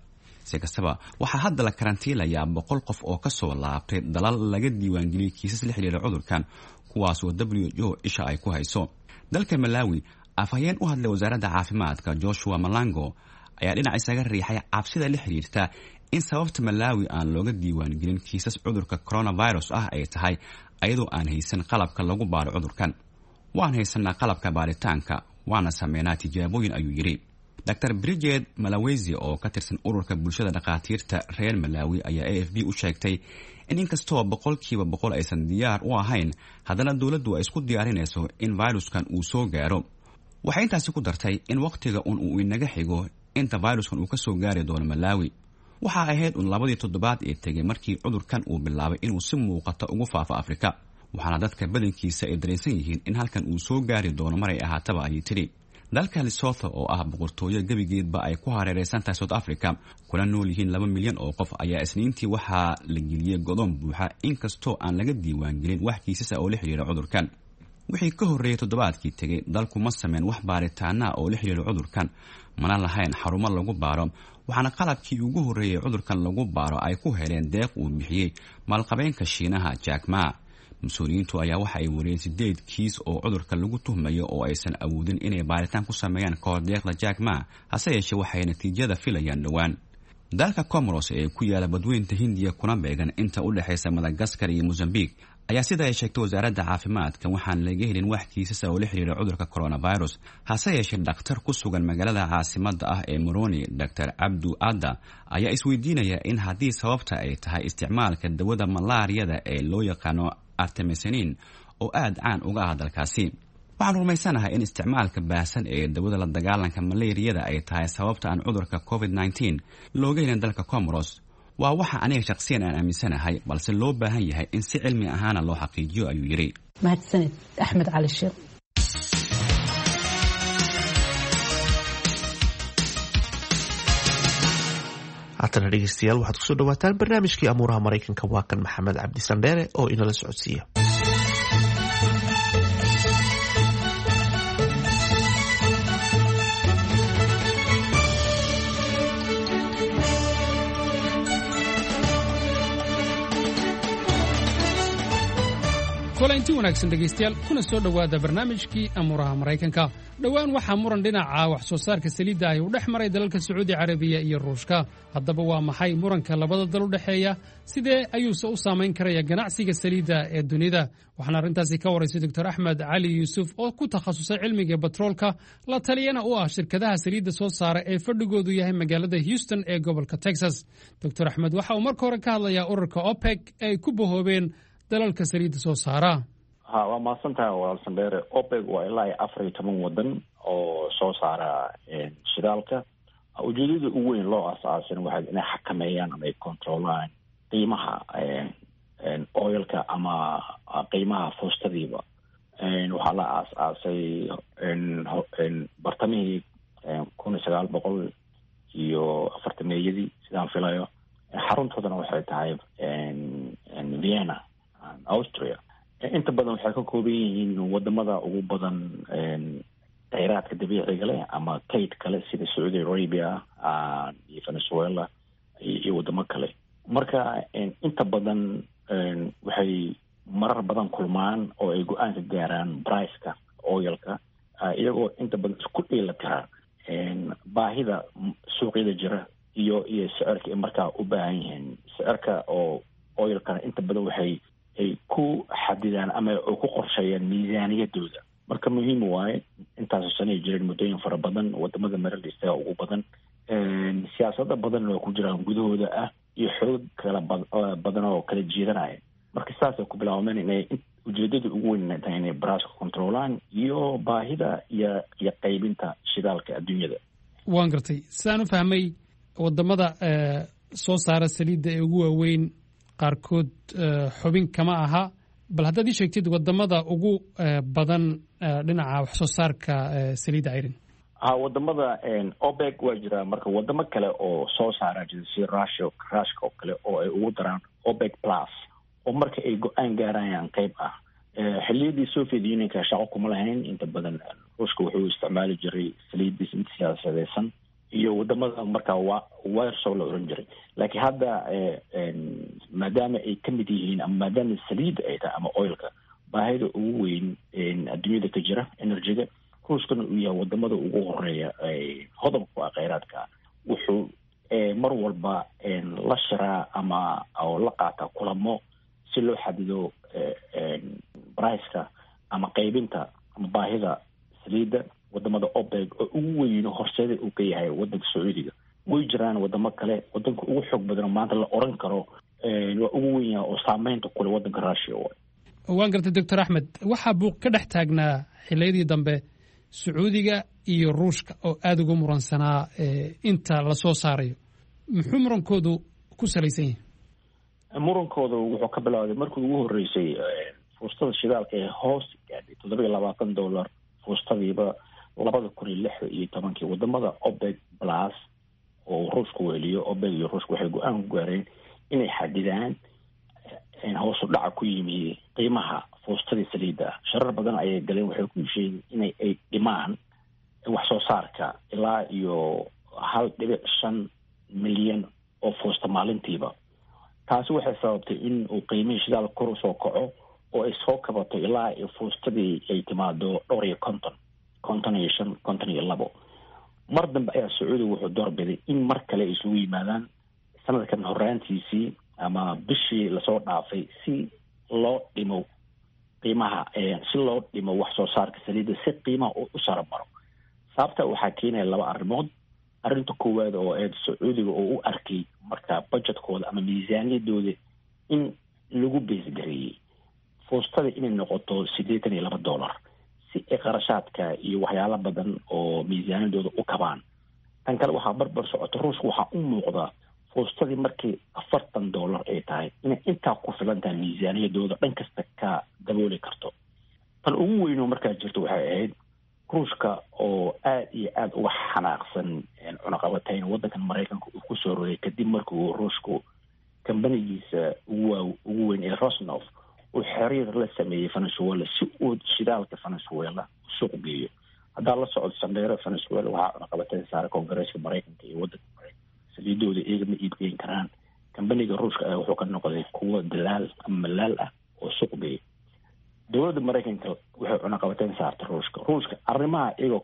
si kastaba waxaa hadda la karantiilayaa 100 qof oo ka soo laabtay dalal laga diiwaangeliyey kiisas la xiriira cudurkan kuwaas oo WHO isha ay ku hayso. dalka Malawi afhayeen u hadlay wasaaradda caafimaadka Joshua Malango ayaa dhinac isaga riixay cabsida la xiriirta in sababta Malawi aan looga diiwaangelin kiisas cudurka coronavirus ay tahay ayadoo aan haysan qalabka lagu baaro cudurkan. waan haysanaa qalabka baaritaanka waana sameynaa tijaabooyin ayuu yiri. Dr. Bridget Malawezi oo ka tirsan ururka bulshada dhaqaatiirta reer Malawi ayaa AFP u sheegtay in inkastoo 100% aysan diyaar u ahayn haddana dawladdu ay isku diyaarinayso in viruskan uu soo gaaro. waxay intaasi ku dartay in waqtiga uu inaga xigo inta viruskan uu ka soo gaari doono Malawi waxa ahayd 2 toddobaad ee tagay markii cudurkan uu bilaabay inuu si muuqata ugu faafo Afrika. waxaana dadka badankiisa ay dareensan yihiin in halkan uu soo gaari doono maray ahaataba ay tiri. dalka Lesotho oo ah boqortooyo gabigeedba ay ku hareeraysan tahay South Africa kuna nool yihiin 2 milyan oo qof ayaa isniintii waxaa la geliyay godoon buuxa inkastoo aan laga diiwaangelin wax kiisas oo la xiriira cudurkan. wixii ka horreeyay toddobaadkii tagay dalku ma sameyn wax baaritaana oo la xiriira cudurkan mana lahayn xarumo lagu baaro waxaana qalabkii ugu horreeyay cudurkan lagu baaro ay ku heleen deeq uu bixiyay maalqabeenka Shiinaha Jack Ma. mas-uuliyiintu ayaa waxa ay wariyeen 8 kiis oo cudurka lagu tuhmayo oo aysan awoodin inay baaritaan ku sameeyaan ka hor deeqda Jack Ma hase yeeshee waxay natiijada filayaan dhowaan. dalka Comoros ee ku yaala badweynta Hindiya kuna beegan inta u dhaxaysa Madagascar iyo Mozambique ayaa sida ay sheegtay wasaaradda caafimaadka waxaan laga helin wax kiisas oo la xiriira cudurka coronavirus hase yeeshee dhakhtar ku sugan magaalada caasimadda ee Moroni Dr. Abdu Adda ayaa isweydiinaya in haddii sababta ay tahay isticmaalka dawada malaariyada ee loo yaqaano artemisinin oo aad caan uga ah dalkaasi. waxaan rumaysanahay in isticmaalka baahsan ee dawada la dagaalanka malaariyada ay tahay sababta aan cudurka COVID-19 looga helin dalka Comoros. waa waxa aniga shakhsiyan aan aaminsanahay balse loo baahan yahay in si cilmi ahaan loo xaqiijiyo ayuu yiri. mahadsanid Axmed Cali Sheekh. haatan dhegeystayaal waxaad kusoo dhawaataan barnaamijkii amuuraha Mareykanka waa kan Maxamed Cabdi Sandheere oo inala socodsiiya. kulanti wanaagsan dhegaystayaal kuna soo dhowaada barnaamijkii amuuraha Mareykanka. dhowaan waxaa muran dhinaca wax soo saarka saliidda ay u dhex maray dalalka Sacuudi Carabiya iyo Ruushka. haddaba waa maxay muranka labada dal u dhexeeya sidee ayuuse u saameyn karaya ganacsiga saliidda ee dunida? waxaan arrintaasi ka waraysay Dr. Axmed Cali Yuusuf oo ku takhasusay cilmiga batroolka la taliyana u ah shirkadaha saliidda soo saara ee fadhigoodu yahay magaalada Houston ee gobolka Texas. Dr. Axmed waxa uu marka hore ka hadlayaa ururka OPEC ay ku bahoobeen dalalka saliidda soo saara. waa mahadsantahay walaal Sandheere. OPEC waa ilaa 14 wadan oo soo saara shidaalka. ujeedada ugu weyn loo aasaasan waxay inay xakameeyaan ama ay controlaan qiimaha oilka ama qiimaha foostadiiba. waxaa la aasaasay bartamihii 1940 sidaan filayo. xaruntoodana waxay tahay Vienna, Austria. inta badan waxay ka kooban yihiin wadamada ugu badan kheyraadka dabiiciga leh ama kayd kale sida Saudi Arabia iyo Venezuela iyo wadamo kale. marka inta badan waxay marar badan kulmaan oo ay go-aan ka gaaraan price-ka oilka iyagoo inta badan isku dheelatiraa baahida suuqyada jira iyo sicirka ay markaa u baahan yihiin. sicirka oo oilkana inta badan waxay ay ku xadidaan ama ay ku qorsheeyaan miisaaniyadooda. marka muhiim waaye intaasoo sanay jireen muddooyin fara badan wadamada maralista ugu badan siyaasado badan oo ku jiraan gudahooda ah iyo xoog kala badan oo kala jiidanaya. marka saasay ku bilaabmeen inay ujeedada ugu weyn tahay inay braaska controlaan iyo baahida iyo qaybinta shidaalka adduunyada. waan gartay sidaan u fahmay wadamada soo saara saliidda ee ugu waaweyn qaarkood xubin kama aha bal haddaad ii sheegtid wadamada ugu badan dhinaca wax soo saarka saliidda cayrin. wadamada OPEC waa jira marka wadamo kale oo soo saara jira sida Russia oo kale oo ay ugu daraan OPEC plus oo marka ay go-aan gaarayaan qayb ah. xilliyadii Soviet Unionka shaqo kuma lahayn inta badan Ruushka wuxuu isticmaali jiray saliiddiis mid siyaasadeysan iyo wadamada markaa warsow la oran jiray. laakiin hadda maadaama ay ka mid yihiin ama maadaama saliidda ay tahay ama oilka baahida ugu weyn adduunyada ka jira energyga, ruushkana uu yahay wadamada ugu horeeya hodobka kheyraadka, wuxuu mar walba la shiraa ama oo la qaataa kulamo si loo xadido briceka ama qaybinta ama baahida saliidda wadamada OPEC oo ugu weyn horseeda uu ka yahay wadanka Sacuudiga. way jiraan wadamo kale, wadanka ugu xoog badan maanta la oran karo waa ugu weyn oo saameynta kule wadanka Russia. waan gartay Dr. Axmed, waxaa buuq ka dhex taagnaa xilladii dambe Sacuudiga iyo Ruushka oo aad ugu muransanaa inta la soo saarayo. muxuu murankoodu ku salaysan yahay? murankooda wuxuu ka bilowday markii ugu horeysay furstada shidaalka ee hoos gaadhay $720 fuustadiiba 2016 wadamada OPEC plus oo Ruushku weliyo OPEC iyo Ruushku waxay go'aan ku gaareen inay xadidaan hoos u dhaca ku yimi qiimaha fuustadii saliidda. sharar badan ayay galeen, waxay ku sheegeen inay ay dhimaan wax soo saarka ilaa iyo 1.5 milyan oo fuusta maalintiiba. taasi waxay sababtay in uu qiimihii shidaal kor u soo kaco oo ay soo kabato ilaa iyo fuustadii ay timaado 252. mar dambe ayaa Sacuudiga wuxuu doorbiday in mar kale isugu yimaadaan sanadkan horaantiisii ama bishii lasoo dhaafay si loo dhimo qiimaha si loo dhimo wax soo saarka saliidda si qiimaha u sare maro. sababta waxaa keenaya laba arrimood. arrinta koowaad oo Sacuudiga oo u arkay marka budgetkooda ama miisaaniyadooda in lagu beesgareeyay fuustada inay noqoto $82 si ay qarashaadka iyo waxyaalo badan oo miisaaniyadooda u kabaan. tan kale waxaa barbar socota Ruushka waxaa u muuqda fuustadii markii $40 ay tahay inay intaa ku filan tahay miisaaniyadooda dhan kasta ka dabooli karto. tan ugu weyn oo markaa jirto waxay ahayd Ruushka oo aad iyo aad uga xanaaqsan cunaqabatayn wadankan Mareykanka uu ku soo rogay kadib markii uu Ruushku kambanigiisa ugu weyn ee Rosneft uu xiriir la sameeyay Venezuela si uu shidaalka Venezuela suuq geeyo. haddaa la socod Sandero Venezuela waxaa cunaqabatayn saaray Koongareeska Mareykanka iyo wadanka Mareykanka saliidooda iyaga ma iibgeyn karaan. kambaniga Ruushka ayaa wuxuu ka noqday kuwa dalaal ama malaal ah oo suuq geeya. dowladda Mareykanka waxay cunaqabatayn saartay Ruushka arrimaha iyagoo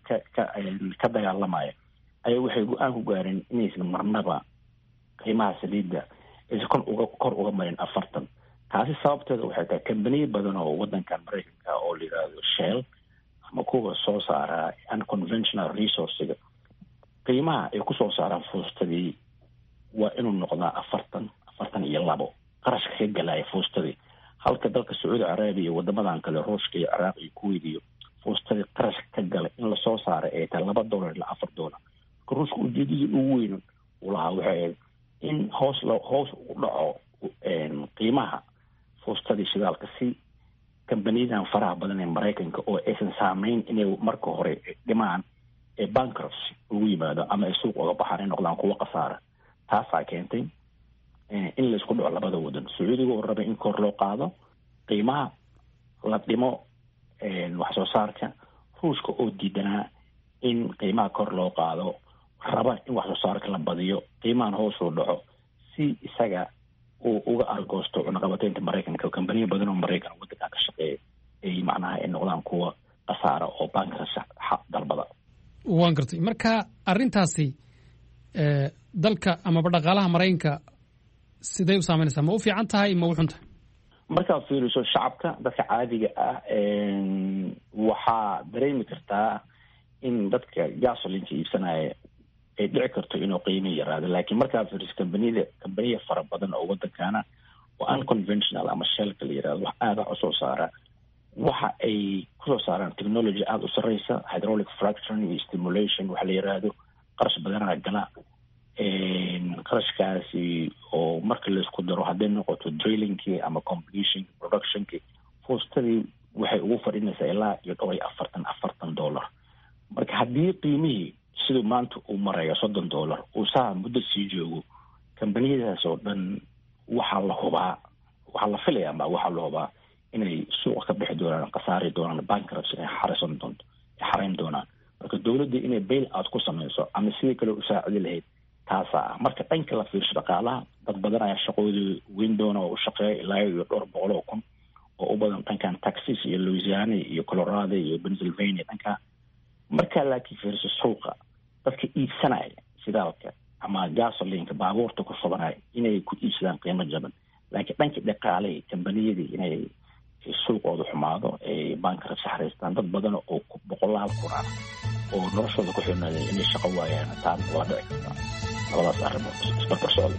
ka dagaalamaya ayaa waxay go'aan ku gaareen inaysan marnaba qiimaha saliidda aysan kor uga marin 40. taasi sababteeda waxay tahay kambaniyo badan oo wadankan Mareykanka oo la yiraahdo Shell ama kuwa soo saara unconventional resources qiimaha ay ku soo saaraan fuustadii waa inuu noqdaa 42 qarashka ka galaya fuustadii. halka dalka Sacuudi Carabiya iyo wadamadan kale Ruushka iyo Ciraaq iyo Kuwait iyo fuustadii qarash ka galay in la soo saaray ay tahay $2 ilaa $4. Ruushka ujeedada ugu weyn uu lahaa waxay in hoos u dhaco qiimaha fuustadii shidaalka si kambaniyadan faraha badan ee Mareykanka oo aysan saameyn inay marka hore dhimaan bankruptcy ugu yimaado ama ay suuq uga baxaan noqdaan kuwa khasaara. taasaa keentay in la isku dhaco labada wadan. Sacuudiga oo rabay in kor loo qaado qiimaha la dhimo wax soo saarka, Ruushka oo diidanaa in qiimaha kor loo qaado raba in wax soo saarka la badiyo qiimahan hoos u dhaco si isaga uu uga argoosto cunaqabataynta Mareykanka. kambaniyo badan oo Mareykan wadanka ka shaqeeya ay macnaha ay noqdaan kuwa khasaara oo bankruptcy dalbada. waan gartay. marka arrintaasi dalka amaba dhaqaalaha Mareykanka sidee u saameynaysaa? ma u fiican tahay ma u xun tahay? markaad fiiriso shacabka dadka caadiga ah waxaa dareemi kartaa in dadka gasolinka iibsanaya ay dhici karto inuu qiimo yaraado. laakiin markaad fiiriso kambaniya fara badan oo wadankana oo unconventional ama shellka la yirahdo wax aad u soo saara waxa ay kusoo saaraan technology aada u sarreysa, hydraulic fracturing iyo stimulation waxa la yiraahdo. qarash badanaa gala qarashkaasi oo marka la isku daro hadday noqoto drillingkii ama completion productionkii fuustadii waxay ugu fadhinaysaa ilaa iyo $40. marka haddii qiimihii siduu maanta uu marayo $30 uu saa muddo sii joogo kambaniyadaas oo dhan waxaa la filayaa ama waxaa la hubaa inay suuqa ka bixi doonaan, khasaari doonaan, bankruptcy ay xarayn doonaan. marka dowladda inay bail out ku samayso ama sidii kale u saacidi lahayd taasaa ah. marka dhanka la fiirsho dhaqaalaha dad badan ayaa shaqooda weyn doona oo u shaqeeya ilaa iyo 200,000 oo u badan dhankan Texas iyo Louisiana iyo Colorado iyo Pennsylvania dhanka. marka laakiin fiirsho suuqa dadka iibsanaya shidaalka ama gasolinka baabuurta ku shubanaya inay ku iibsadaan qiimo jaban, laakiin dhanka dhaqaalaha kambaniyada inay suuqooda xumaado ay bankara saxreystaan dad badan oo boqolaal kun oo noloshooda ku xirnaaday inay shaqo waayaan taan waa dhici kartaa. labadaas arrimood isbarbar socda.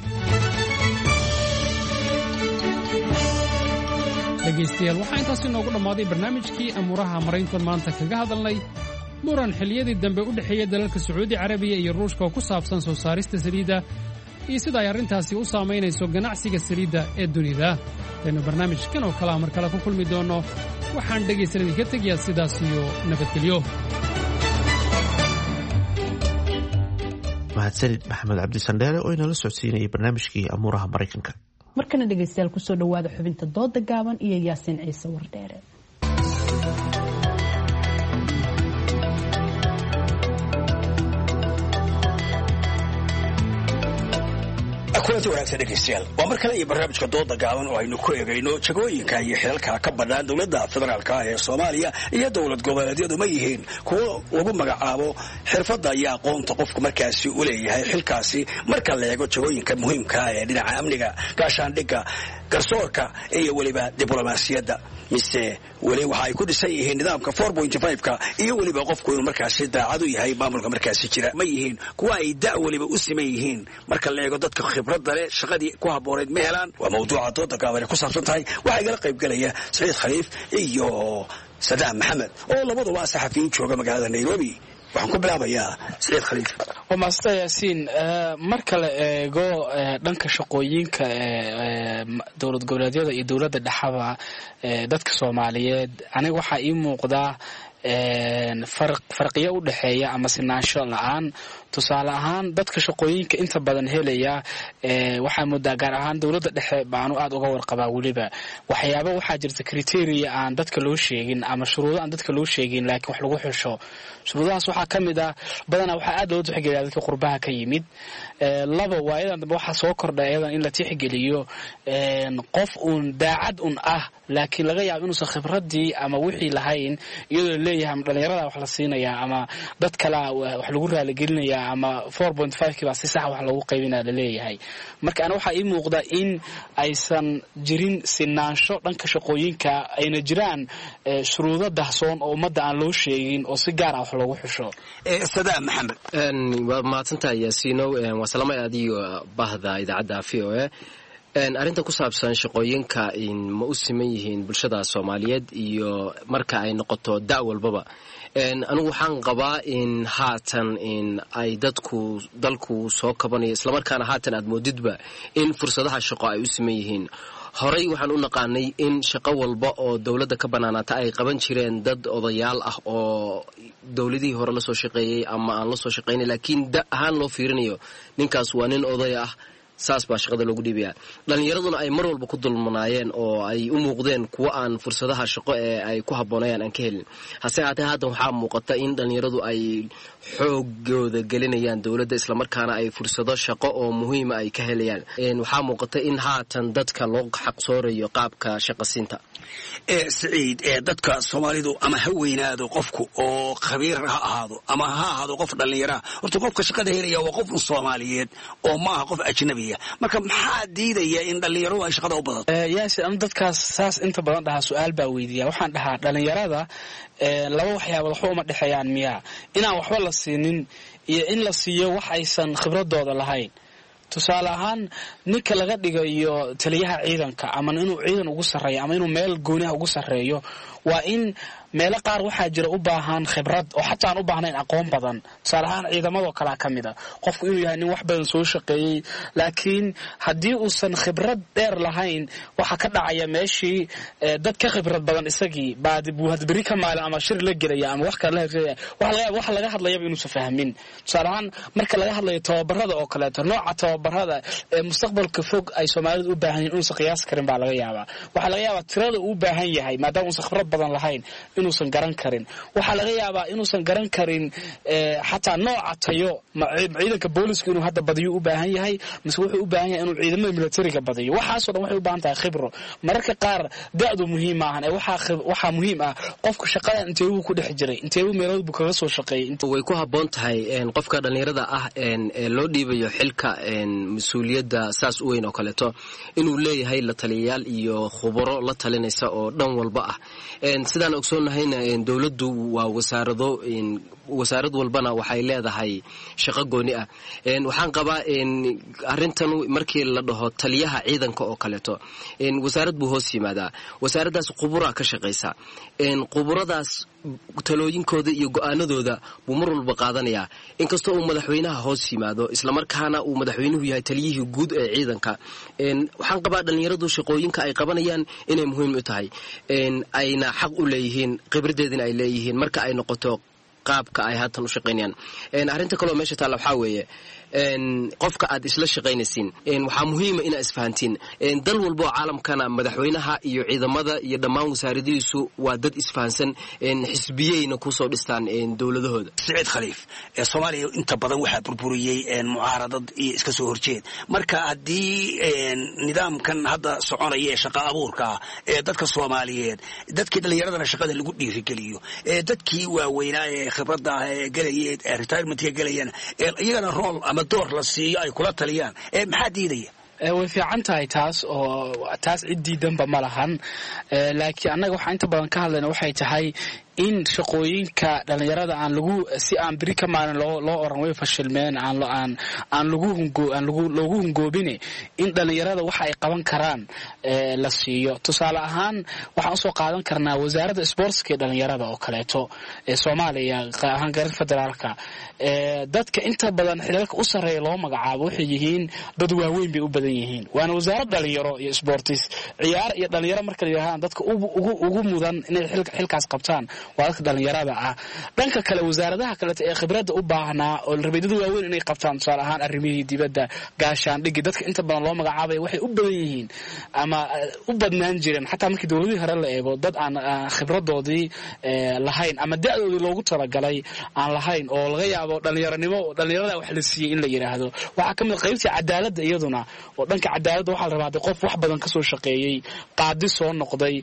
dhegaystayaal waxaa intaasi noogu dhammaaday barnaamijkii amuuraha marayntan maanta kaga hadalnay muran xilliyadii dambe u dhexeeya dalalka sacuudi carabiya iyo ruushka oo ku saabsan soo saarista saliidda iyo sida ay arrintaasi u saamaynayso ganacsiga saliidda ee dunida. aynu barnaamijkan oo kalea mar kale ku kulmi doonno waxaan dhegaysan idinka tegayaa sidaas iyo nabadgelyo. mahadsanid maxamed cabdisandheere oo inala socodsiinayay barnaamijkii amuuraha maraykanka. markana dhegaystayaal kusoo dhowaada xubinta dooda gaaban iyo yaasiin ciise wardheere. kulanti wanaagsan dhegaystayaal waa mar kale iyo barnaamijka dooda gaaban oo aynu ku eegayno jagooyinka iyo xilalka ka bannaan dowladda federaalka ah ee Soomaaliya iyo dowlad goboleedyadu ma yihiin kuwo lagu magacaabo xirfadda iyo aqoonta qofku markaasi u leeyahay xilkaasi marka la eego jagooyinka muhiimka ah ee dhinaca amniga, gaashaandhigga, garsoorka iyo weliba diblomaasiyadda. mise weli waxa ay ku dhisan yihiin nidaamka 4.5ka iyo weliba qofku inuu markaasi daacad u yahay maamulka markaasi jira ma yihiin kuwa ay da' weliba u siman yihiin marka la eego dadka khibradda leh shaqadii ku habbooneed ma helaan. waa mawduuca dooda gaaban ku saabsan tahay. waxaa igala qayb galaya Saciid Khaliif iyo Sadaam Maxamed oo labaduba saxafiyiin jooga magaalada Nairobi. waxaan ku bilaabayaa Saciid Khaliif. waa maasta Yaasiin marka la eego dhanka shaqooyinka dowlad goboleedyada iyo dowladda dhaxaba dadka Soomaaliyeed aniga waxa ii muuqda farqiyo u dhaxeeya ama sinaansho la'aan. tusaale ahaan dadka shaqooyinka inta badan helaya waxaa moodaa gaar ahaan dowladda dhexe baanu aad uga warqabaa weliba waxyaaba waxaa jirta criteria aan dadka loo sheegin ama shuruudo aan dadka loo sheegin laakiin wax lagu xusho. shuruudahaas waxaa ka mid ah badanaa waxaa aad loo tixgeliyaa dadka qurbaha ka yimid. laba waa iyadan dambe waxaa soo kordha iyadan in la tixgeliyo qof uun daacad un ah laakiin laga yaabo inuusan khibradii ama wixii lahayn iyadoo leeyahay ama dhalinyarada wax la siinayaa ama dad kale wax lagu raaligelinayaa ama 4.5 baa si sax wax lagu qaybinaa la leeyahay. marka ana waxaa ii muuqda in aysan jirin sinaansho dhanka shaqooyinka ayna jiraan shuruudo dahsoon oo ummadda aan loo sheegin oo si gaar ah wax loogu xusho. Sadaam Maxamed waa mahadsantahay Yaasiinow. waa salaamay adiyo bahda idaacadda VOA. arrinta ku saabsan shaqooyinka ma u siman yihiin bulshada Soomaaliyeed iyo marka ay noqoto da' walbaba anigu waxaan qabaa in haatan ay dalku soo kabanayo isla markaana haatan aad moodidba in fursadaha shaqo ay u siman yihiin. horey waxaan u naqaanay in shaqo walba oo dowladda ka bannaanaata ay qaban jireen dad odayaal ah oo dowladihii hore la soo shaqeeyey ama aan la soo shaqaynay laakiin da' ahaan loo fiirinayo ninkaas waa nin oday ah saas baa shaqada loogu dhiibayaa. dhallinyaraduna ay mar walba ku dulmanaayeen oo ay u muuqdeen kuwo aan fursadaha shaqo ee ay ku habboonayaan aan ka helin. hase haatee haatan waxaa muuqata in dhallinyaradu ay xoogooda gelinayaan dowladda islamarkaana ay fursado shaqo oo muhiima ay ka helayaan. waxaa muuqata in haatan dadka loo xaqsoorayo qaabka shaqasiinta. Saciid dadka Soomaalidu ama ha weynaado qofku oo khabiir ha ahaado ama ha ahaado qof dhalinyaro horta qofka shaqada helaya waa qof Soomaaliyeed oo ma aha qof ajnabi ah. marka maxaa diidaya in dhalinyaro ay shaqada u badato? Yaasiin dadkaas saas inta badan dhaha su'aal baa weydiiya. waxaan dhahaa dhalinyarada laba waxyaabo waxba uma dhexeeyaan miyaa inaan waxba la siinin iyo in la siiyo wax aysan khibradooda lahayn. tusaale ahaan ninka laga dhigayo taliyaha ciidanka ama inuu ciidan ugu sarreeyo ama inuu meel gooni ah ugu sarreeyo waa in meelo qaar waxaa jira u baahan khibrad oo xataa aan u baahnayn aqoon badan. tusaale ahaan ciidamadoo kalea ka mid a qofku inuu yahay nin wax badan soo shaqeeyey laakiin haddii uusan khibrad dheer lahayn waxaa ka dhacaya meeshii dad ka khibrad badan isagii buu hadberi ka maalin ama shir la gelaya ama wax kale waxa laga hadlayaba inuusan fahmin. tusaale ahaan marka laga hadlayo tababarada oo kaleeto nooca tababarada ee mustaqbalka fog ay Soomaalidu u baahan yihiin inuusan qiyaas karin baa laga yaabaa. waxaa laga yaabaa tirada uu baahan yahay maadaama uusan khibrad badan lahayn inuusan garan karin waxaa laga yaabaa inuusan garan karin xataa nooca tayo ciidanka booliska inuu hadda badiyo u baahan yahay mise wuxuu u baahan yahay inuu ciidamada militariga badiyo waxaasoo dhan waxay u baahan tahay khibro mararka qaar da'du muhiim maahan waxaa muhiim ah qofka shaqada intee uu ku dhex jiray intee uu meelood buu kaga soo shaqeeyay way ku habboon tahay qofka dhalinyarada ah ee loo dhiibayo xilka mas-uuliyadda saas u weyn oo kaleeto inuu leeyahay la taliyayaal iyo khubaro la talinaysa oo dhan walba ah sidaan ogsoonnahayna dowladdu waa wasaarad walbana waxay leedahay shaqo gooni ah waxaan qabaa arrintan markii la dhaho taliyaha ciidanka oo kaleeto wasaarad buu hoos yimaadaa wasaaraddaas quburaa ka shaqaysa quburadaas talooyinkooda iyo go'aanadooda buu mar walba qaadanayaa inkastoo uu madaxweynaha hoos yimaado islamarkaana uu madaxweynuhu yahay taliyihii guud ee ciidanka waxaan qabaa dhallinyaradu shaqooyinka ay qabanayaan inay muhiim u tahay ayna xaq u leeyihiin khibradeedina ay leeyihiin marka ay noqoto qaabka ay haatan u shaqaynayaan arrinta kaloo meesha taalla waxaa weeye qofka aad isla shaqaynaysiin waxaa muhiima inaa isfahantiin dal walba oo caalamkana madaxweynaha iyo ciidamada iyo dhammaan wasaaradihiisu waa dad isfahansan xisbiyeyna kusoo dhistaan dowladahooda. Saciid Khaliif Soomaaliya inta badan waxaa burburiyey mucaaradad iyo iska soo horjeed marka haddii nidaamkan hadda soconaya ee shaqa abuurka ee dadka Soomaaliyeed dadkii dhalinyaradana shaqada lagu dhiirigeliyo dadkii waaweynaa ee khibradda galayeen retirement-ka galayeen iyagana role ama door la siiyo ay kula taliyaan maxaa diidaya way fiican tahay taas ciddii danba ma lahan laakiin annaga waxaa inta badan ka hadlayna waxay tahay in shaqooyinka dhalinyarada si aan biri ka maalin loo oran way fashilmeen aan loogu hungoobine in dhalinyarada waxa ay qaban karaan la siiyo tusaale ahaan waxaan usoo qaadan karnaa wasaaradda sportska ee dhalinyarada oo kaleeto ee Soomaaliya ahaan gaar federaalka dadka inta badan xilalka u sareeya loo magacaabo waxay yihiin dad waaweyn bay u badan yihiin waana wasaaradda dhalinyaro iyo sports ciyaar iyo dhalinyaro marka la yiraahdo dadka ugu mudan inay xilkaas qabtaan waa dadka dhalinyarada ah dhanka kale wasaaradaha kale ee khibradda u baahnaa oo rabeedada waaweyn inay qabtaan tusaale ahaan arrimihii dibadda gaashaandhigi dadka inta badan loo magacaabay waxay u badan yihiin ama u badnaan jireen xataa markii dowladihii hore la eego dad aan khibradoodii lahayn ama da'doodii loogu talagalay aan lahayn oo laga yaabo dhalinyarada wax la siiyey in la yiraahdo waxaa ka mid qaybtii cadaaladda iyaduna oo dhanka cadaaladda waxaa la rabaa qof wax badan ka soo shaqeeyay qaadi soo noqday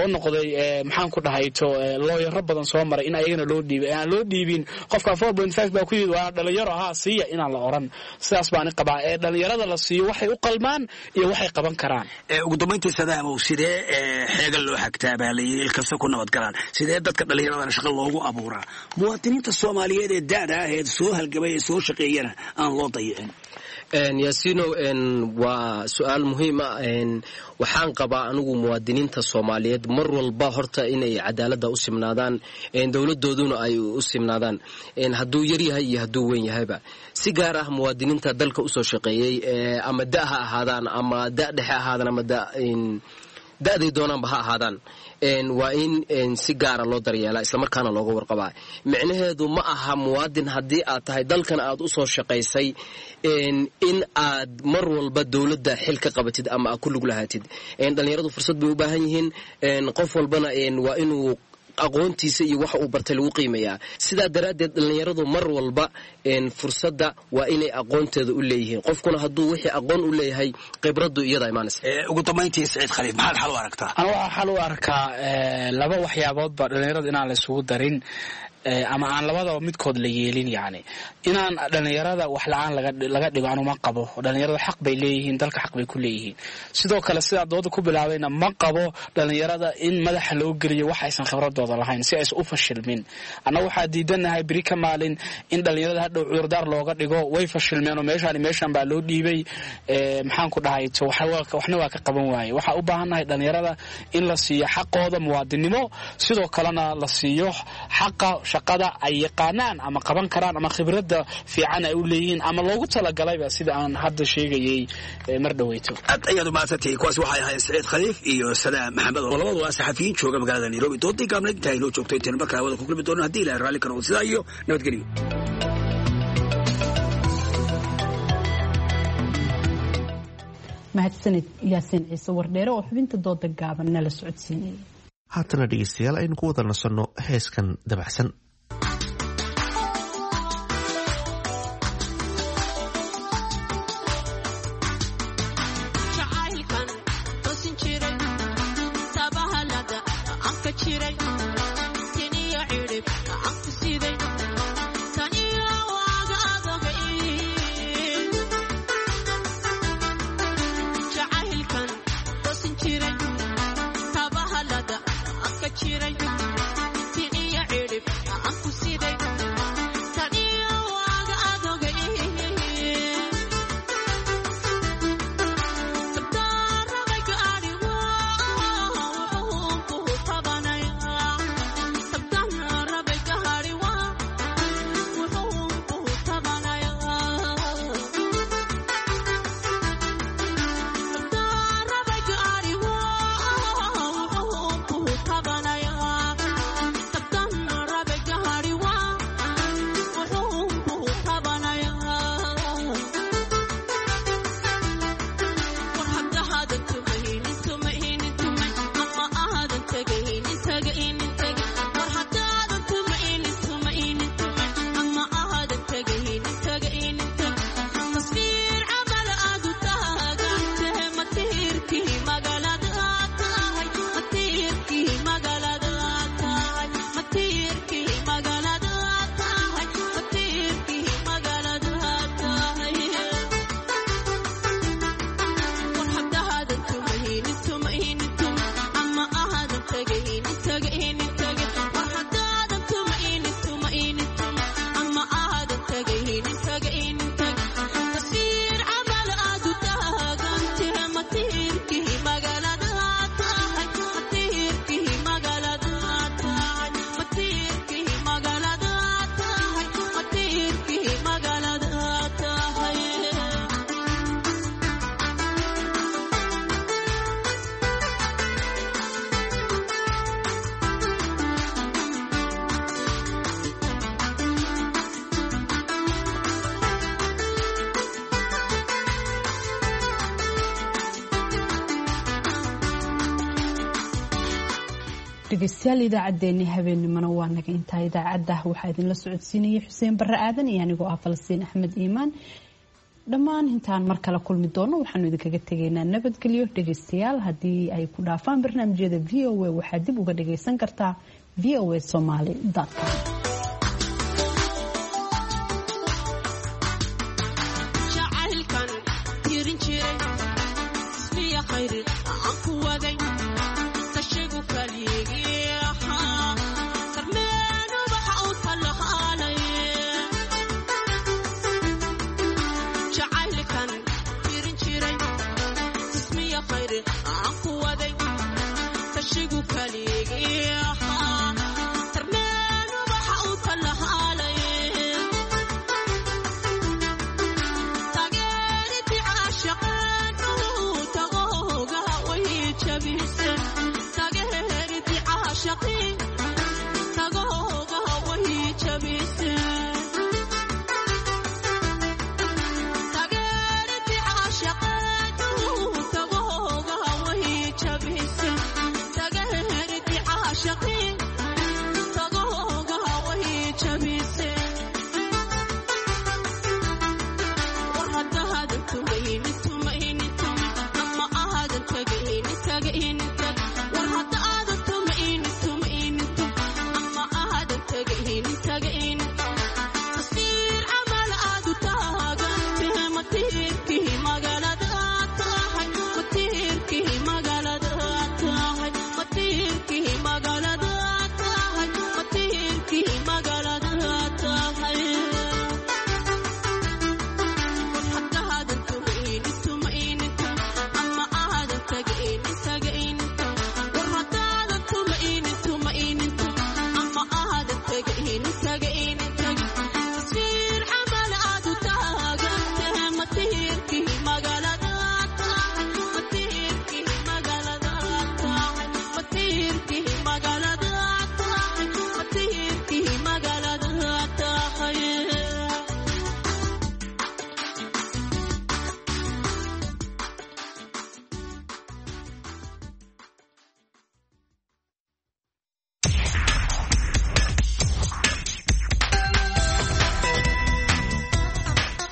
maxaan ku dhahayto lawyer badan soo maray in ayagana loo dhiibay aan loo dhiibin qofka 4.5 baa ku yidhi waa dhalinyaro siiya inaan la oran sidaas baan qabaa dhalinyarada la siiyo waxay u qalmaan iyo waxay qaban karaan ugu dambeyntii Sadaam oo sidee xeegal loo xagtaa baa la yiri ilkasta ku nabad galaan sidee dadka dhalinyarada shaqo loogu abuuraa muwaadiniinta Soomaaliyeed ee da'da ah ee soo halgamay ee soo shaqeeyana aan loo dayicin Yaasino waa su'aal muhiim ah waxaan qabaa anigu muwaadiniinta Soomaaliyeed mar walba horta inay cadaaladda u simnaadaan dawladooduna ay u simnaadaan hadduu yar yahay iyo hadduu weyn yahayba si gaar ah muwaadiniinta dalka u soo shaqeeyay ama da'ha ahaadaan ama da' dhexe ahaadaan ama da'day doonaanba ha ahaadaan waa in si gaara loo daryeelaa islamarkaana looga warqabaa micnaheedu ma aha muwaadin haddii aad tahay dalkan aad u soo shaqaysay in aad mar walba dowladda xil ka qabatid ama aad ku lug lahaatid dhalinyaradu fursad bay u baahan yihiin qof walbana waa inuu aqoontiisa iyo waxa uu bartay lagu qiimeeyaa sidaa daraaddeed dhalinyaradu mar walba fursadda waa inay aqoonteeda u leeyihiin qofkuna hadduu wixii aqoon u leeyahay khibraddu iyada imaanaysa ugu dambeyntii Saciid Khaliif maxaad xal u aragtaa ana waxaa xal u arkaa laba waxyaaboodba dhalinyarada inaan la isugu darin ama aan labadaba midkood la yeelin yani inaan dhalinyarada wax la'aan laga dhigo anuma qabo dhalinyarada xaq bay leeyihiin dalka xaq bay ku leeyihiin sidoo kale sida dooda ku bilaabayna ma qabo dhalinyarada in madaxa loo geliyo wax aysan khibradooda lahayn si aysan u fashilmin annagu waxaa diidanahay biri ka maalin in dhalinyarada hadhow cudurdaar looga dhigo way fashilmeen oo meeshaan baa loo dhiibay maxaan ku dhahay waxna waa ka qaban waaye waxaa u baahannahay dhalinyarada in la siiyo xaqooda muwaadinimo sidoo kalena la siiyo xaqa shaqada ay yaqaanaan ama qaban karaan ama khibradda fiican ay u leeyihiin ama loogu talagalayba sida aan hadda sheegayay mar dhaweyto ayadu maasantay kuwaas waxay ahaayeen Saciid Khaliif iyo Sadaam Maxamed oo labadu waa saxafiyiin jooga magaalada Nairobi doodii kaamilad tahay loo joogtay inta markaa wada ku kulmi doono haddii ilaahay raalli karo sidaa iyo nabadgelyo mahadsanid Yaasiin Ciise Wardheere oo xubinta dooda gaaban nala socodsiinayay haatana dhegeystayaal aynu ku wada nasanno heeskan dabacsan. dhegeystayaal idaacadeeni habeenimana waa naga intaa. idaacadda waxaa idinla socodsiinayay xuseen barre aadan iyo anigoo ah Falastiin Axmed Iimaan. dhammaan intaan mar kale kulmi doono waxaanu idinkaga tegaynaa nabadgelyo. dhegeystayaal haddii ay ku dhaafaan barnaamijyada VOA waxaad dib uga dhageysan kartaa voasomali.com.